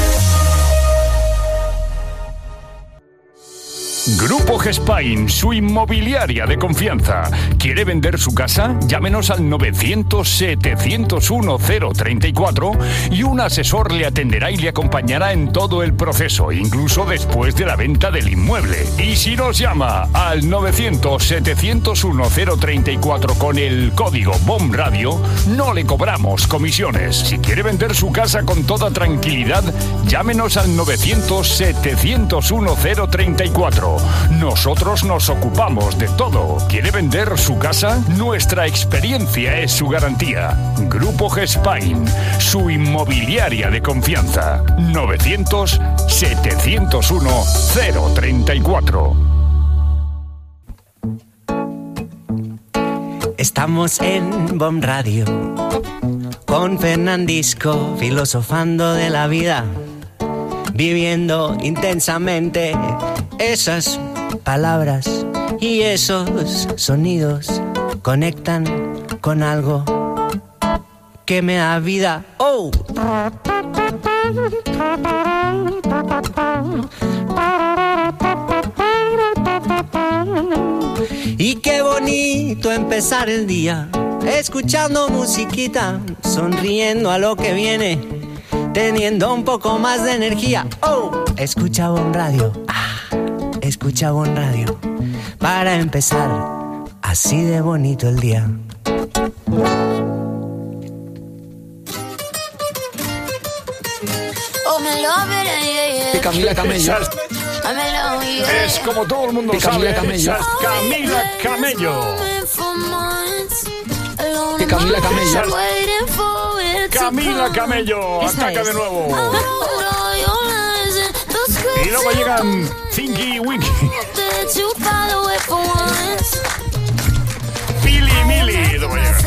Grupo Gespain, su inmobiliaria de confianza. ¿Quiere vender su casa? Llámenos al 900-701-034 y un asesor le atenderá y le acompañará en todo el proceso, incluso después de la venta del inmueble. Y si nos llama al 900-701-034 con el código BOMB Radio, no le cobramos comisiones. Si quiere vender su casa con toda tranquilidad, llámenos al 900-701-034. Nosotros nos ocupamos de todo. ¿Quiere vender su casa? Nuestra experiencia es su garantía. Grupo Gespain, su inmobiliaria de confianza. 900-701-034. Estamos en Bomb Radio con Fernandisco, filosofando de la vida, viviendo intensamente esas palabras y esos sonidos conectan con algo que me da vida. ¡Oh! Y qué bonito empezar el día escuchando musiquita, sonriendo a lo que viene, teniendo un poco más de energía. Oh, escucha Bon Radio. Escucha Bon Radio. Para empezar así de bonito el día. Oh, me love it, yeah, yeah. Camila Camello. Es como todo el mundo sabe. Camello. Esa es Camila Camello. Camila Camello. Camila Camello. Esa Ataca es. de nuevo. Y luego llegan Thinky Winky. Pili Mili. Luego llegan.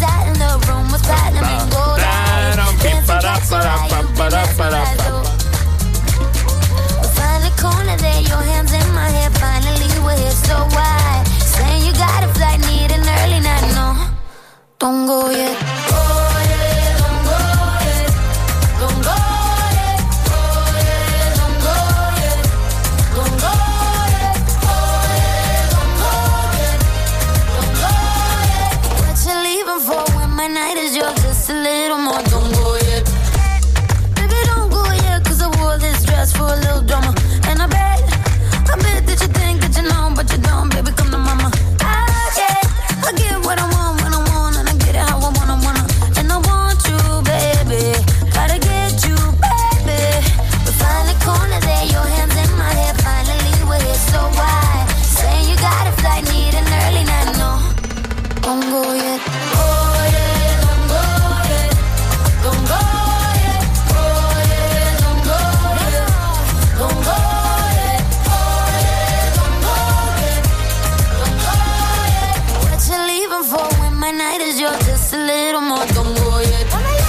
Find the corner there, your hands in my hair. Finally we're here, so why? Saying you got a flight, need an early night, no. Don't go yet. Oh yeah, don't go yet. Don't go yet. Oh yeah, don't go yet. Don't go yet. Oh yeah, don't go yet. Don't go yet. What you leaving for when my night is yours? Just a little more. Don't go yet. Baby, don't go yet, 'cause I wore this dress for a little drama. And I bet that you think that you know, but you don't, baby, come to mama. I get what I want when I want, and I get it how I wanna. And I want you, baby, gotta get you, baby. We find the corner there, your hands in my hair. Finally we're here, so why? Saying you got a flight, need an early night, no. Don't go yet. Oh yeah, don't go yet. Don't go yet. Oh yeah, don't go yet. Don't go yet. Oh yeah, don't go yet. Don't go yet. What you leaving for when my night is yours? Just a little more. Don't go yet.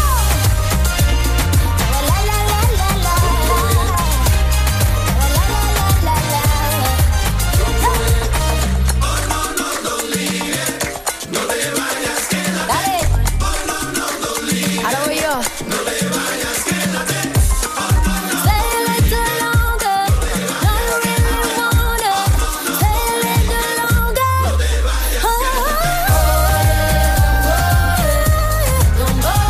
Ahora voy yo. Stay a little longer. No, you really wanna. Stay a little longer. Oh, don't go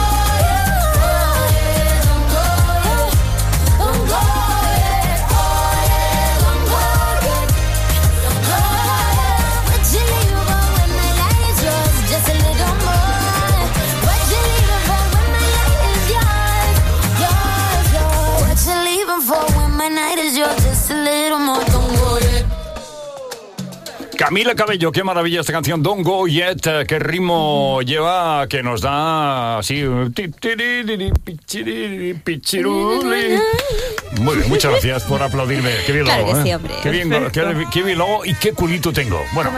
yet. Don't go yet. Don't go yet. Oh yeah, don't go yet. Don't go yet. What you leaving for when my night is yours? Just a little more. What you leaving for when my night is yours? Yours. What you leaving for when my night is yours? Just a little more. Don't go yet. Camila Cabello, qué maravilla esta canción, Don't Go Yet, qué ritmo lleva, que nos da así. Muy bien, muchas gracias por aplaudirme. Qué bien Claro lo hago, que sí, ¿eh? hombre. Qué bien lo hago y qué culito tengo. Bueno,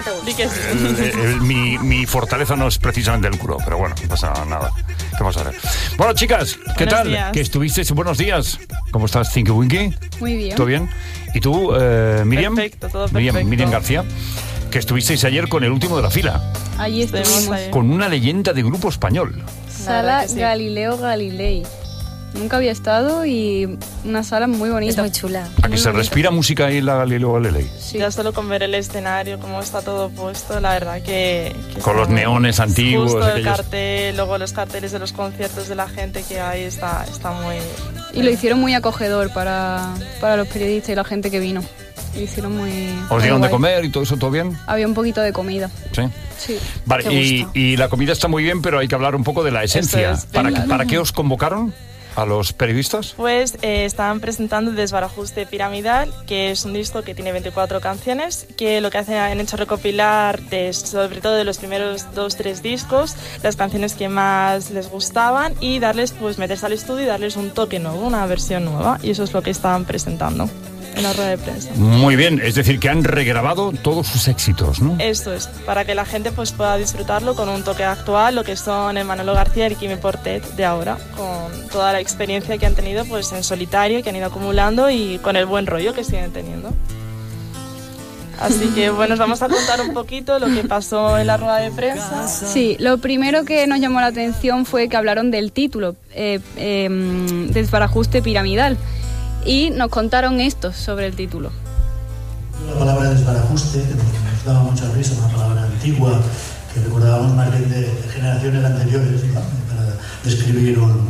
mi fortaleza no es precisamente el culo, pero bueno, no pasa nada. ¿Qué vamos a hacer? Bueno, chicas, ¿qué Buenos tal? días. ¿Que estuvisteis? Buenos días. ¿Cómo estás, Thinky Winky? Muy bien. ¿Todo bien? ¿Y tú, Miriam? Perfecto, todo perfecto. Miriam García, que estuvisteis ayer con el último de la fila, Allí estuvimos. con una leyenda de grupo español. Sala Galileo Galilei. Nunca había estado y una sala muy bonita. Es muy chula. ¿A que se respira música ahí en la Galileo Galilei? Sí. Ya solo con ver el escenario, cómo está todo puesto, la verdad que Con los neones antiguos. justo el aquellos. cartel, luego los carteles de los conciertos de la gente que hay, está muy... Y lo hicieron muy acogedor para los periodistas y la gente que vino. Lo hicieron muy... ¿Os muy dieron de guay. comer y todo eso, todo bien? Había un poquito de comida. Sí. Sí. Vale, Qué gusto. y la comida está muy bien, pero hay que hablar un poco de la esencia. Eso es, ¿Para qué os convocaron a los periodistas? Pues estaban presentando Desbarajuste Piramidal, que es un disco que tiene 24 canciones, que lo que han hecho recopilar, sobre todo de los primeros 2-3 discos, las canciones que más les gustaban y darles, pues meterse al estudio y darles un toque nuevo, una versión nueva, y eso es lo que estaban presentando en la rueda de prensa. Muy bien, es decir, que han regrabado todos sus éxitos, ¿no? Esto es, para que la gente pues pueda disfrutarlo con un toque actual, lo que son el Manolo García y el Quimi Portet de ahora, con toda la experiencia que han tenido pues en solitario, que han ido acumulando y con el buen rollo que siguen teniendo. Así que bueno, os vamos a contar un poquito lo que pasó en la rueda de prensa. Sí, lo primero que nos llamó la atención fue que hablaron del título, Desbarajuste Piramidal, y nos contaron esto sobre el título. La palabra desbarajuste, que nos daba mucha risa, una palabra antigua que recordábamos más bien de generaciones anteriores, ¿no? Para describir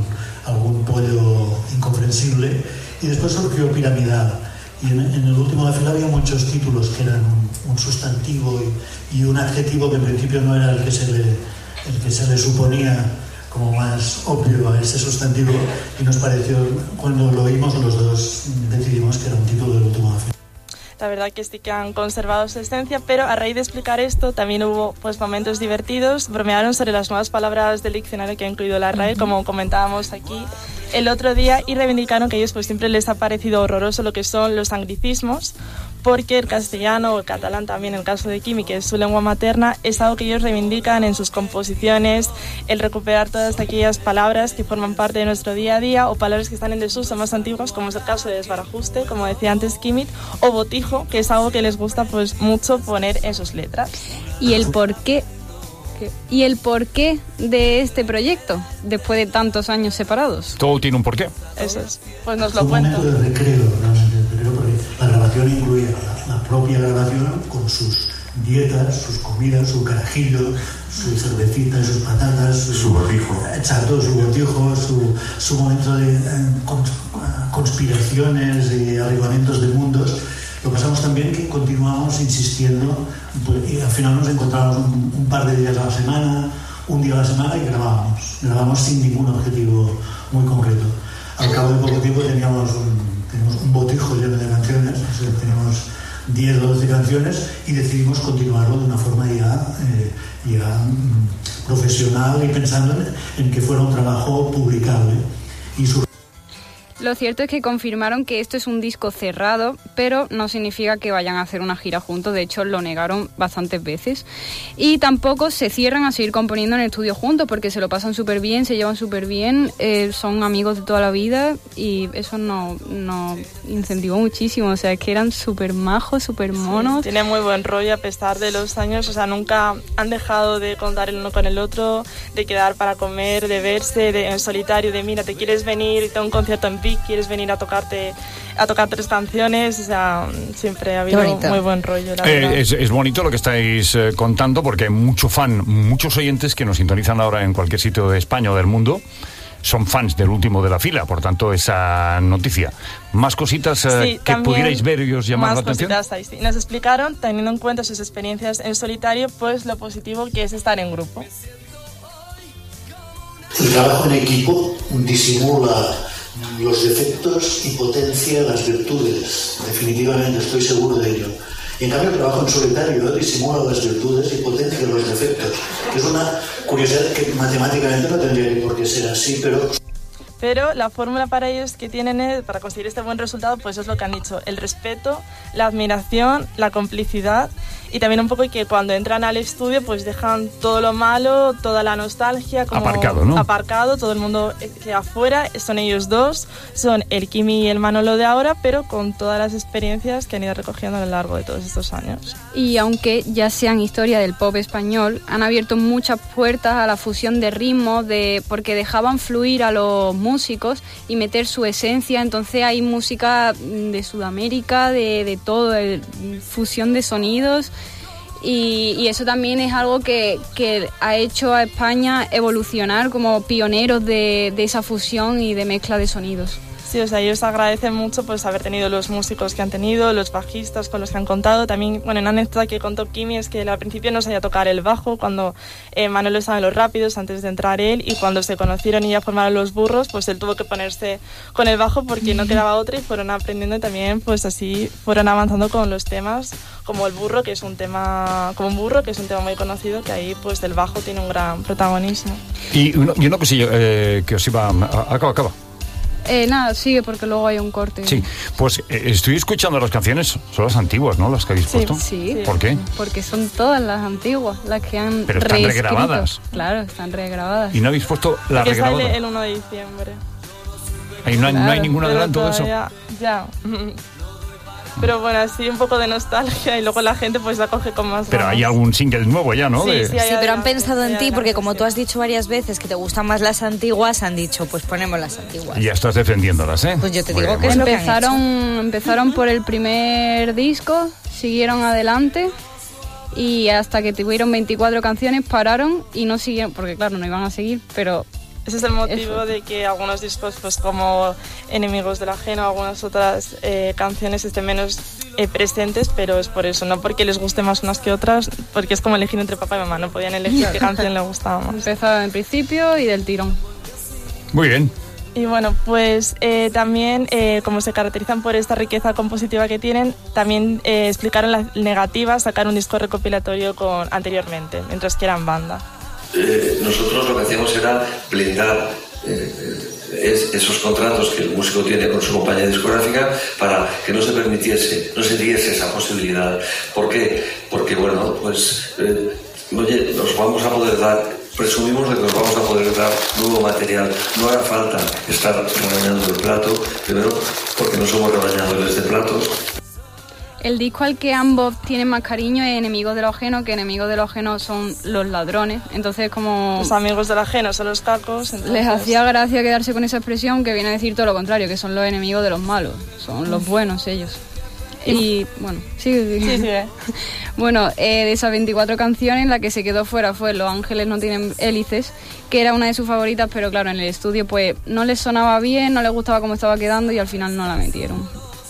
algún pollo incomprensible. Y después surgió Piramidal. Y en el último de la fila había muchos títulos que eran un sustantivo y un adjetivo que en principio no era el que se le suponía como más obvio a ese sustantivo, y nos pareció, cuando lo oímos los dos, decidimos que era un título del último de la fila. La verdad que sí que han conservado su esencia, pero a raíz de explicar esto también hubo pues momentos divertidos. Bromearon sobre las nuevas palabras del diccionario que ha incluido la RAE, como comentábamos aquí el otro día, y reivindicaron que a ellos pues siempre les ha parecido horroroso lo que son los anglicismos, porque el castellano o el catalán también, en el caso de Kimi, que es su lengua materna, es algo que ellos reivindican en sus composiciones, el recuperar todas aquellas palabras que forman parte de nuestro día a día o palabras que están en desuso más antiguas, como es el caso de desbarajuste, como decía antes Kimi, o botijo, que es algo que les gusta pues mucho poner en sus letras. ¿Y el porqué de este proyecto, después de tantos años separados? Todo tiene un porqué. Eso es, pues nos lo cuento. Un momento de recreo, realmente de recreo, porque la grabación incluía la propia grabación con sus dietas, sus comidas, su carajillo, su cervecita, sus patatas, su botijo. Exacto, su botijo, su momento de conspiraciones y arreglamientos de mundos. Lo pasamos también que continuamos insistiendo y al final nos encontramos un par de días a la semana, un día a la semana, y grabamos sin ningún objetivo muy concreto. Al cabo de poco tiempo teníamos un botijo lleno de canciones, o sea, teníamos 10 o 12 canciones, y decidimos continuarlo de una forma ya profesional y pensando en que fuera un trabajo publicable. Lo cierto es que confirmaron que esto es un disco cerrado, pero no significa que vayan a hacer una gira juntos. De hecho, lo negaron bastantes veces. Y tampoco se cierran a seguir componiendo en el estudio juntos, porque se lo pasan súper bien, se llevan súper bien, son amigos de toda la vida, y eso nos incentivó muchísimo. O sea, es que eran súper majos, súper monos. Sí, tienen muy buen rollo a pesar de los años. O sea, nunca han dejado de contar el uno con el otro, de quedar para comer, de verse en solitario, de mira, te quieres venir, tengo un concierto en Vic, quieres venir a tocar 3 canciones. O sea, siempre ha habido muy buen rollo, la verdad. Es bonito lo que estáis contando, porque hay muchos oyentes que nos sintonizan ahora en cualquier sitio de España o del mundo, son fans del último de la fila, por tanto esa noticia. ¿Más cositas que pudierais ver y os llamar la atención? Ahí, sí. Nos explicaron, teniendo en cuenta sus experiencias en solitario, pues lo positivo que es estar en grupo. El trabajo en equipo disimula los defectos y potencia las virtudes. Definitivamente, estoy seguro de ello. Y en cambio el trabajo en solitario disimula las virtudes y potencia los defectos. Es una curiosidad que matemáticamente no tendría por qué ser así, pero la fórmula para ellos que tienen para conseguir este buen resultado, pues es lo que han dicho: el respeto, la admiración, la complicidad, y también un poco que cuando entran al estudio pues dejan todo lo malo, toda la nostalgia como aparcado, todo el mundo queda afuera, son ellos dos, son el Kimi y el Manolo de ahora, pero con todas las experiencias que han ido recogiendo a lo largo de todos estos años. Y aunque ya sean historia del pop español, han abierto muchas puertas a la fusión de ritmos, porque dejaban fluir a los músicos y meter su esencia. Entonces hay música de Sudamérica, de todo, fusión de sonidos, y eso también es algo que ha hecho a España evolucionar como pioneros de esa fusión y de mezcla de sonidos. Sí, o sea, ellos agradecen mucho pues haber tenido los músicos que han tenido, los bajistas con los que han contado. También, bueno, una anécdota que contó Kimi es que al principio no sabía tocar el bajo, cuando Manolo estaba en los rápidos antes de entrar él, y cuando se conocieron y ya formaron los burros, pues él tuvo que ponerse con el bajo porque no quedaba otra, y fueron aprendiendo, y también pues así fueron avanzando con los temas como el burro, que es un tema muy conocido, que ahí pues el bajo tiene un gran protagonismo. Y una cosilla que os iba acaba. Nada, sigue, porque luego hay un corte. Sí, pues estoy escuchando las canciones, son las antiguas, ¿no? Las que habéis puesto. Sí. ¿Por qué? Porque son todas las antiguas, las que han Pero están reescrito. regrabadas. Claro, están regrabadas. ¿Y no habéis puesto la que regrabada? sale el 1 de diciembre. Ahí no hay ningún adelanto de eso. Ya. Pero bueno, así un poco de nostalgia, y luego la gente pues la coge con más Pero ganas. Hay algún single nuevo ya, ¿no? Sí, pero han pensado en ti, porque como tú has dicho varias veces que te gustan más las antiguas, han dicho, pues ponemos las antiguas. Y ya estás defendiéndolas, ¿eh? Pues yo te digo que es lo que han hecho. Empezaron por el primer disco, siguieron adelante, y hasta que tuvieron 24 canciones pararon y no siguieron, porque claro, no iban a seguir, pero Ese es el motivo de que algunos discos, pues como Enemigos del Ajeno, algunas otras canciones estén menos presentes, pero es por eso, no porque les guste más unas que otras, porque es como elegir entre papá y mamá, no podían elegir qué canción les gustaba más. Empezaba en principio y del tirón. Muy bien. Y bueno, pues también, como se caracterizan por esta riqueza compositiva que tienen, también explicaron la negativa a sacar un disco recopilatorio anteriormente, mientras que eran banda. Nosotros lo que hacíamos era blindar esos contratos que el músico tiene con su compañía discográfica para que no se permitiese, no se diese esa posibilidad. ¿Por qué? Porque, bueno, pues, oye, nos vamos a poder dar, presumimos de que nos vamos a poder dar nuevo material. No hará falta estar rebañando el plato, primero porque no somos rebañadores de platos. El disco al que ambos tienen más cariño es Enemigos de lo Ajeno, que Enemigos de lo Ajeno son los ladrones. Entonces, como... Los amigos del ajeno son los cacos. Entonces... Les hacía gracia quedarse con esa expresión que viene a decir todo lo contrario, que son los enemigos de los malos. Son los buenos ellos. Y bueno, sigue. Sí. Bueno, de esas 24 canciones, la que se quedó fuera fue Los Ángeles no tienen hélices, que era una de sus favoritas, pero claro, en el estudio pues no les sonaba bien, no les gustaba cómo estaba quedando y al final no la metieron.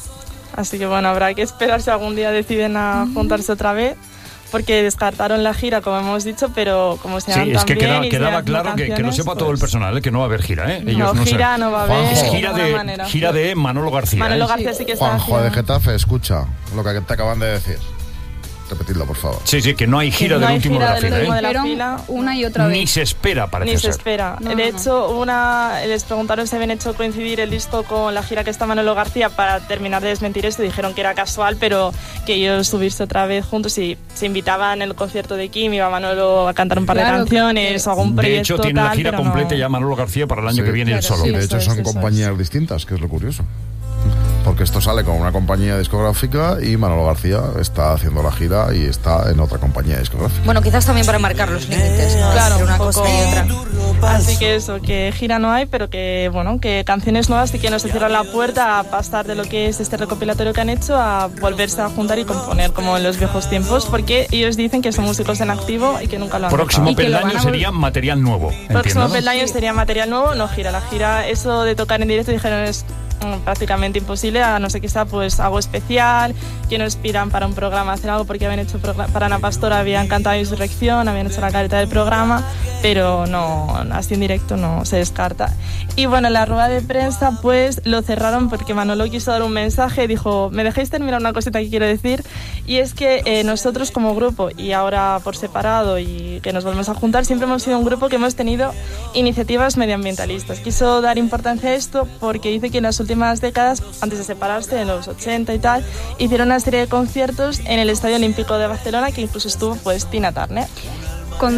Así que bueno, habrá que esperar si algún día deciden a juntarse otra vez, porque descartaron la gira, como hemos dicho, pero como se dan es tan que bien quedaba claro que no sepa todo el personal, que no va a haber gira, ¿eh? Ellos no gira no va a haber. Es gira de Manolo García. Manolo García sí que está Juanjo de Getafe, escucha lo que te acaban de decir. Repetidlo, por favor. Sí, que no hay gira del último de la fila. Una y otra vez. Ni se espera, parece ser. Ni se espera. De hecho, les preguntaron si habían hecho coincidir el disco con la gira que está Manolo García para terminar de desmentir esto. Dijeron que era casual, pero que ellos subirse otra vez juntos y se invitaban en el concierto de Kim, iba Manolo a cantar un par de canciones o algún proyecto. De hecho, tiene la gira completa ya Manolo García para el año que viene él solo. De hecho, son compañías distintas, que es lo curioso. Porque esto sale con una compañía discográfica y Manolo García está haciendo la gira y está en otra compañía discográfica. Bueno, quizás también para marcar los límites, ¿no? Claro, una cosa y otra. Así que eso, que gira no hay, pero que bueno, que canciones nuevas y que no se cierran la puerta a pasar de lo que es este recopilatorio que han hecho a volverse a juntar y componer como en los viejos tiempos, porque ellos dicen que son músicos en activo y que nunca lo han Próximo peldaño sería material nuevo. Próximo peldaño sería material nuevo, no gira. La gira, eso de tocar en directo, dijeron es prácticamente imposible, a no ser que sea pues algo especial, que nos pidan para un programa hacer algo, porque habían hecho para Ana Pastora, habían cantado Insurrección, habían hecho la careta del programa, pero no, así en directo no se descarta. Y bueno, la rueda de prensa pues lo cerraron porque Manolo quiso dar un mensaje, dijo, ¿me dejáis terminar una cosita que quiero decir? Y es que nosotros como grupo, y ahora por separado y que nos volvemos a juntar, siempre hemos sido un grupo que hemos tenido iniciativas medioambientalistas. Quiso dar importancia a esto porque dice que en las últimas décadas, antes de separarse, en los 80 y tal, hicieron una serie de conciertos en el Estadio Olímpico de Barcelona, que incluso estuvo pues Tina Turner. Con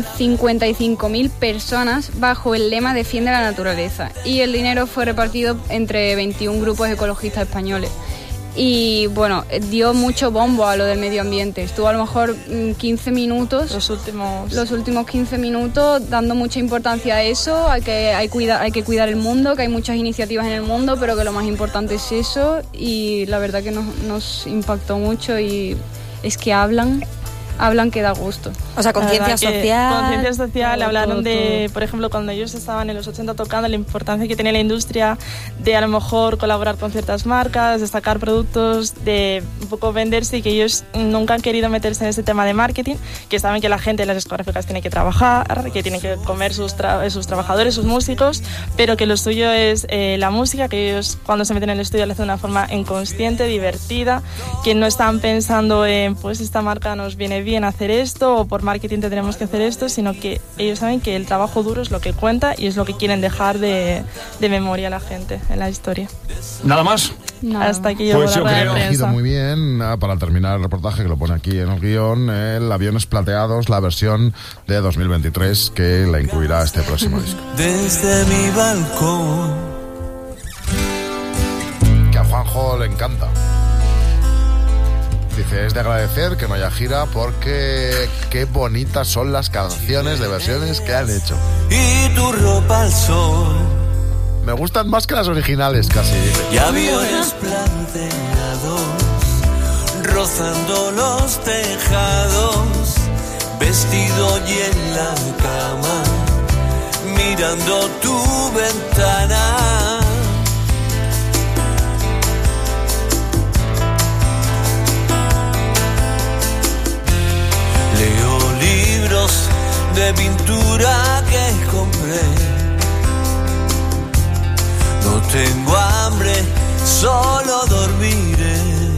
55.000 personas bajo el lema Defiende la naturaleza, y el dinero fue repartido entre 21 grupos ecologistas españoles. Y bueno, dio mucho bombo a lo del medio ambiente. Estuvo a lo mejor 15 minutos, los últimos 15 minutos, dando mucha importancia a eso, a que hay que cuidar el mundo, que hay muchas iniciativas en el mundo, pero que lo más importante es eso. Y la verdad que nos impactó mucho, y es que hablan que da gusto. O sea, conciencia social. Conciencia social, todo, hablaron de, todo. Por ejemplo, cuando ellos estaban en los 80 tocando, la importancia que tenía la industria de a lo mejor colaborar con ciertas marcas, de sacar productos, de un poco venderse, y que ellos nunca han querido meterse en ese tema de marketing, que saben que la gente en las discográficas tiene que trabajar, que tienen que comer sus trabajadores, sus músicos, pero que lo suyo es la música, que ellos cuando se meten en el estudio lo hacen de una forma inconsciente, divertida, que no están pensando en, pues esta marca nos viene bien hacer esto, o por marketing tendremos que hacer esto, sino que ellos saben que el trabajo duro es lo que cuenta y es lo que quieren dejar de memoria a la gente en la historia. ¿Nada más? Nada. Hasta aquí llegó la rueda de prensa. Muy bien, para terminar el reportaje, que lo pone aquí en el guión, el Aviones Plateados, la versión de 2023, que la incluirá este próximo disco. Desde mi balcón, que a Juanjo le encanta. Dice, es de agradecer que no haya gira porque qué bonitas son las canciones de versiones que han hecho. Y tu ropa al sol. Me gustan más que las originales, casi. Y aviones planteados, rozando los tejados, vestido y en la cama, mirando tu ventana. Leo libros de pintura que compré. No tengo hambre, solo dormiré.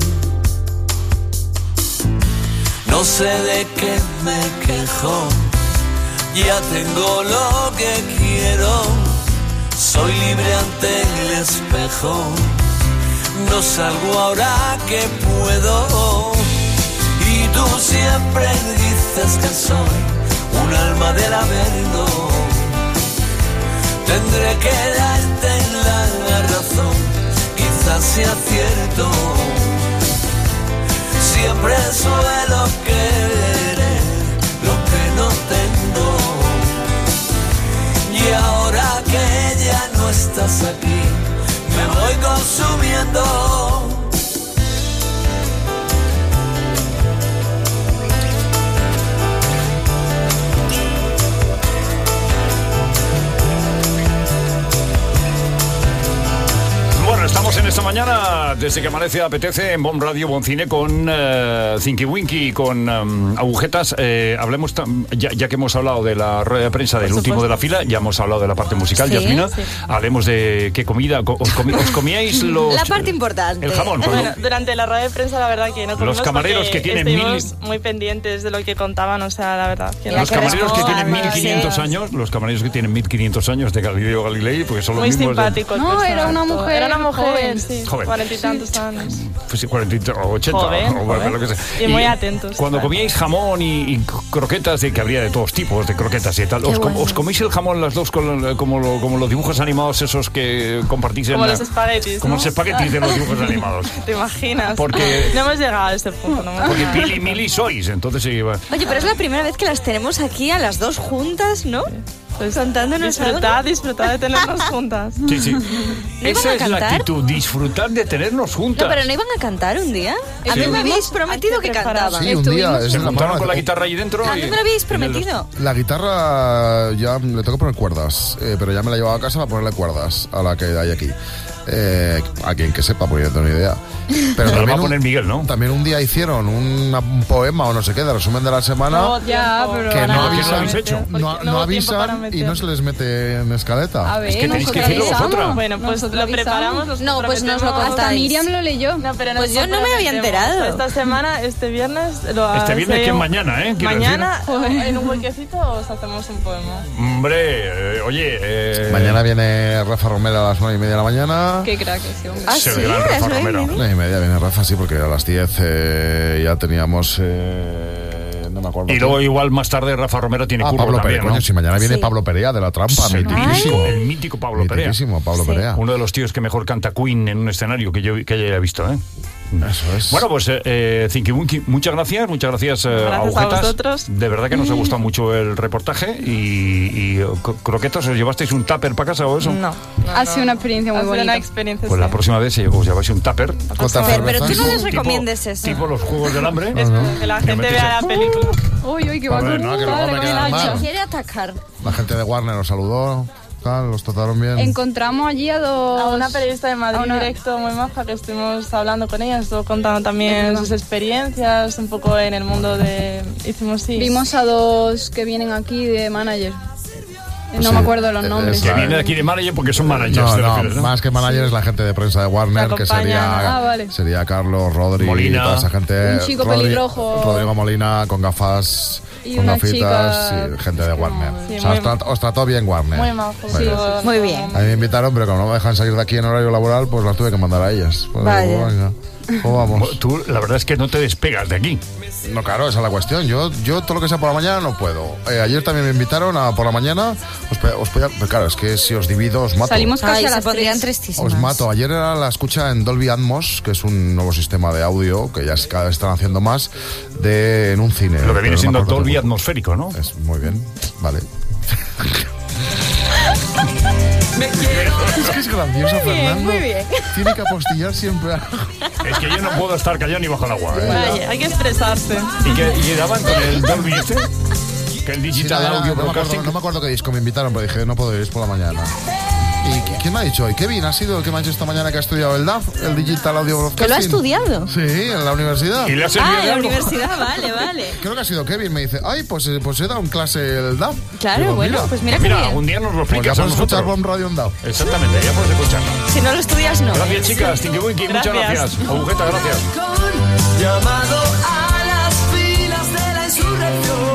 No sé de qué me quejo, ya tengo lo que quiero. Soy libre ante el espejo, no salgo ahora que puedo. Y tú siempre dices que soy un alma del averno. Tendré que darte la razón, quizás sea cierto. Siempre suelo querer lo que no tengo. Y ahora que ya no estás aquí, me voy consumiendo. Estamos en esta mañana, desde que amanece apetece, en Bon Radio, Bon Cine, con Thinky Winky, con agujetas. Hablemos, ya que hemos hablado de la rueda de prensa del último de la fila, ya hemos hablado de la parte musical, Sí, Yasmina. sí. Hablemos de qué comida. ¿Os comíais los...? La parte importante. El jamón. Bueno, durante la rueda de prensa la verdad que no comimos Los camareros porque que tienen estuvimos muy pendientes de lo que contaban, o sea, la verdad. Que Los camareros que tienen respondan, 1500 sí. años, los camareros que tienen 1500 años de Galileo Galilei, porque son los Muy mismos. simpáticos. No, era una mujer Era una mujer, joven. sí, Joven. 40 y tantos años. Pues sí, 40 o 80 Joven, o bueno, joven. lo que sea. Y muy atentos. Cuando comíais jamón y croquetas, de que habría de todos tipos de croquetas y tal, Qué bueno. ¿os coméis el jamón las dos como los dibujos animados esos que compartís Como en los espaguetis, como ¿no? los espaguetis de los dibujos animados? ¿Te imaginas? Porque- No hemos llegado a ese punto. No hemos Porque llegado. Pili y Mili sois, entonces sí. Oye, pero es la primera vez que las tenemos aquí a las dos juntas, ¿no? Pues contándonos algo. disfrutad de tenernos juntas. Sí, sí. ¿No iban Esa a es la cantar? actitud, disfrutar de tenernos juntas. No, pero ¿no iban a cantar un día? A Sí. mí me habéis prometido que cantaban. Sí, un día. Se juntaron con la guitarra ahí dentro. ¿A y- dónde me lo habéis en el- prometido? La guitarra ya le tengo que poner cuerdas, pero ya me la he llevado a casa para ponerle cuerdas a la que hay aquí. A quien que sepa, pues yo no tengo ni idea. Pero Lo va a también poner Miguel, ¿no? También un día hicieron un poema o no sé qué, de resumen de la semana. No, Ya, pero que no nada. ¿Por qué no lo avisan, habéis hecho? no, Porque no no hubo tiempo avisan para y no meterlo. se les mete en escaleta. A ver, Es que tenéis que nosotros decirlo avisamos. vosotras. Bueno, pues Nosotros lo avisamos. preparamos. Los No, pues nos lo comprometemos. Hasta contáis. Miriam lo leyó. No, pero Pues yo no me había enterado. Esta semana, este viernes, Este viernes, que es mañana, ¿eh? Quiero Mañana, en un huequecito, os hacemos un poema. Hombre, oye. Mañana viene Rafa Romero a las 9:30 de la mañana. Qué crack ese hombre. ¿Ah, Es el sí? gran ¿A las Rafa 9:30? Romero. 9:30 viene Rafa, sí, porque a las 10 ya teníamos. No me acuerdo. Y luego igual más tarde Rafa Romero tiene curro Pablo también, Perea, ¿no? coño, si mañana viene Sí. Pablo Perea de La Trampa, Sí, mitiquísimo. el mítico Pablo Perea. Mitiquísimo, Pablo Sí. Perea. Uno de los tíos que mejor canta Queen en un escenario que haya visto, ¿eh? Eso es. Bueno, pues Thinky Winky, muchas gracias, Gracias a Agujetas. vosotros. De verdad que nos ha gustado mucho el reportaje y croquetas, ¿os llevasteis un tupper para casa o eso? No. Ha sido una experiencia muy Ha sido bonita. una experiencia. Pues la sí. próxima vez os lleváis un tupper. Pero tú no les Tipo- recomiendes eso. Tipo los Juegos del Hambre. Es que la gente vea la película. Uy, uy, que va Joder, con no, que luego padre, me con quedan el hacha. mal. Quiere atacar. La gente de Warner nos saludó, tal, los trataron bien. Encontramos allí a dos... A una periodista de Madrid a una- Directo muy maja que estuvimos hablando con ella, estuvo contando también sus experiencias, un poco en el mundo de... Hicimos sí. Vimos a dos que vienen aquí de manager. No Sí, me acuerdo los nombres. Que viene aquí de manager porque son managers. No, ¿te no, refieres, no? más que manager es la gente de prensa de Warner, La que acompaña. Ah, vale. sería Carlos, Rodri, Molina. toda esa gente. Un chico pelirrojo. Rodrigo Molina con gafas, Y con una gafitas, chica- y gente de Warner. Sí, o sea, muy- os trató bien Warner. Muy majo. Bueno. Muy bien. A mí me invitaron, pero como no me dejan salir de aquí en horario laboral, pues las tuve que mandar a ellas. Pues, Vaya. venga, pues vamos. Tú, la verdad es que no te despegas de aquí. No, claro, esa es la cuestión. Yo todo lo que sea por la mañana no puedo. Ayer también me invitaron a por la mañana. Pero claro, es que si os divido os mato. Salimos casi Ay, a se las pondrían 3. tristísimas. Os mato. Ayer era la escucha en Dolby Atmos, que es un nuevo sistema de audio que ya cada vez están haciendo más en un cine. Lo que viene Pero no siendo me acuerdo Dolby cómo. atmosférico, ¿no? Es muy bien, vale. Es que es gracioso, Fernando. muy bien. Tiene que apostillar siempre algo. Es que yo no puedo estar callado ni bajo el agua. ¿eh? Vaya, hay que expresarse. ¿Y qué daban con el Dolby este? Que el Digital Audio Broadcasting. No me acuerdo qué disco me invitaron, pero dije, no puedo ir, es por la mañana. ¿Y quién me ha dicho hoy? Kevin ha sido el que me ha dicho esta mañana que ha estudiado el DAF, el Digital Audio Broadcasting. ¿Que lo ha estudiado? Sí, en la universidad. ¿Y le ha servido en la universidad, vale. Creo que ha sido Kevin, me dice, ay, pues he dado en clase el DAF. Claro, digo, bueno, pues mira qué bien. Un día nos lo explicas pues ya a puedes nosotros. escuchar Bomb Radio en DAF. Exactamente, ya puedes escucharlo. Si no lo estudias, no. Gracias, chicas. Tinkiwinky, muchas gracias. Agujeta, gracias. Llamado a las filas de la insurrección.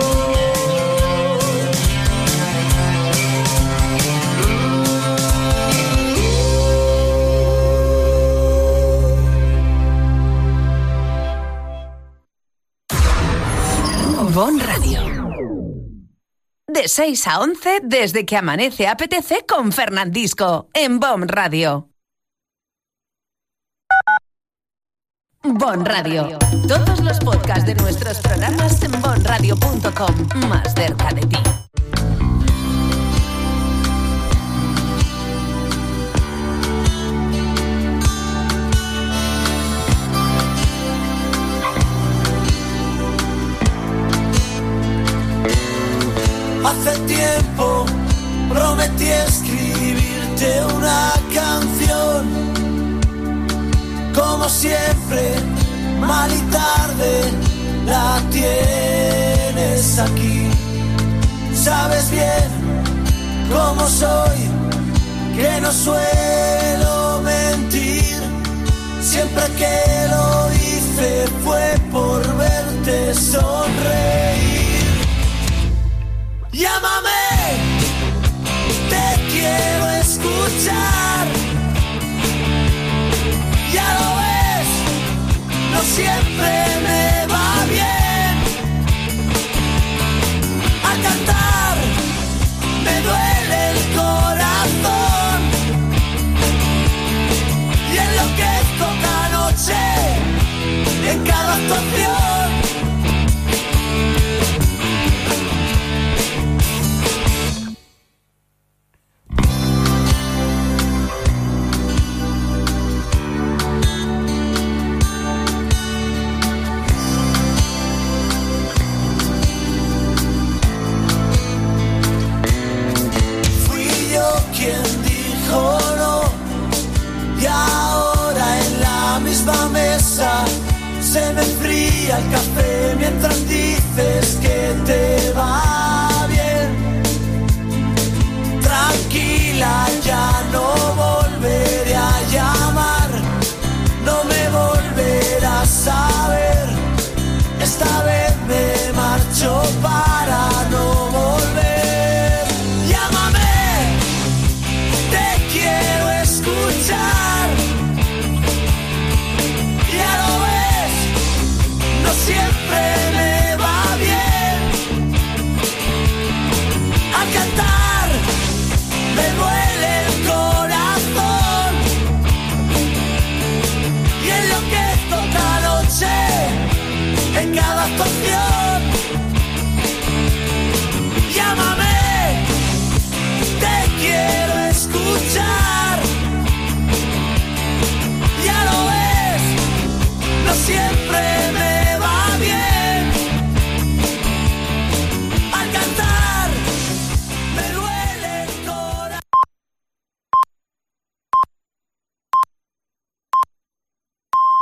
Bon Radio. De 6 a 11, desde que amanece apetece con Fernandisco, en Bon Radio. Bon Radio. Todos los podcasts de nuestros programas en bonradio.com. Más cerca de ti. Hace tiempo prometí escribirte una canción. Como siempre, mal y tarde, la tienes aquí. Sabes bien cómo soy, que no suelo mentir. Siempre que lo hice fue por verte sonreír. Llámame, te quiero escuchar. Ya lo ves, no siempre me va bien. A cantar me duele el corazón y enloquezco cada noche en cada actuación. Quien dijo no, y ahora en la misma mesa se me enfría el café mientras dices que te vas.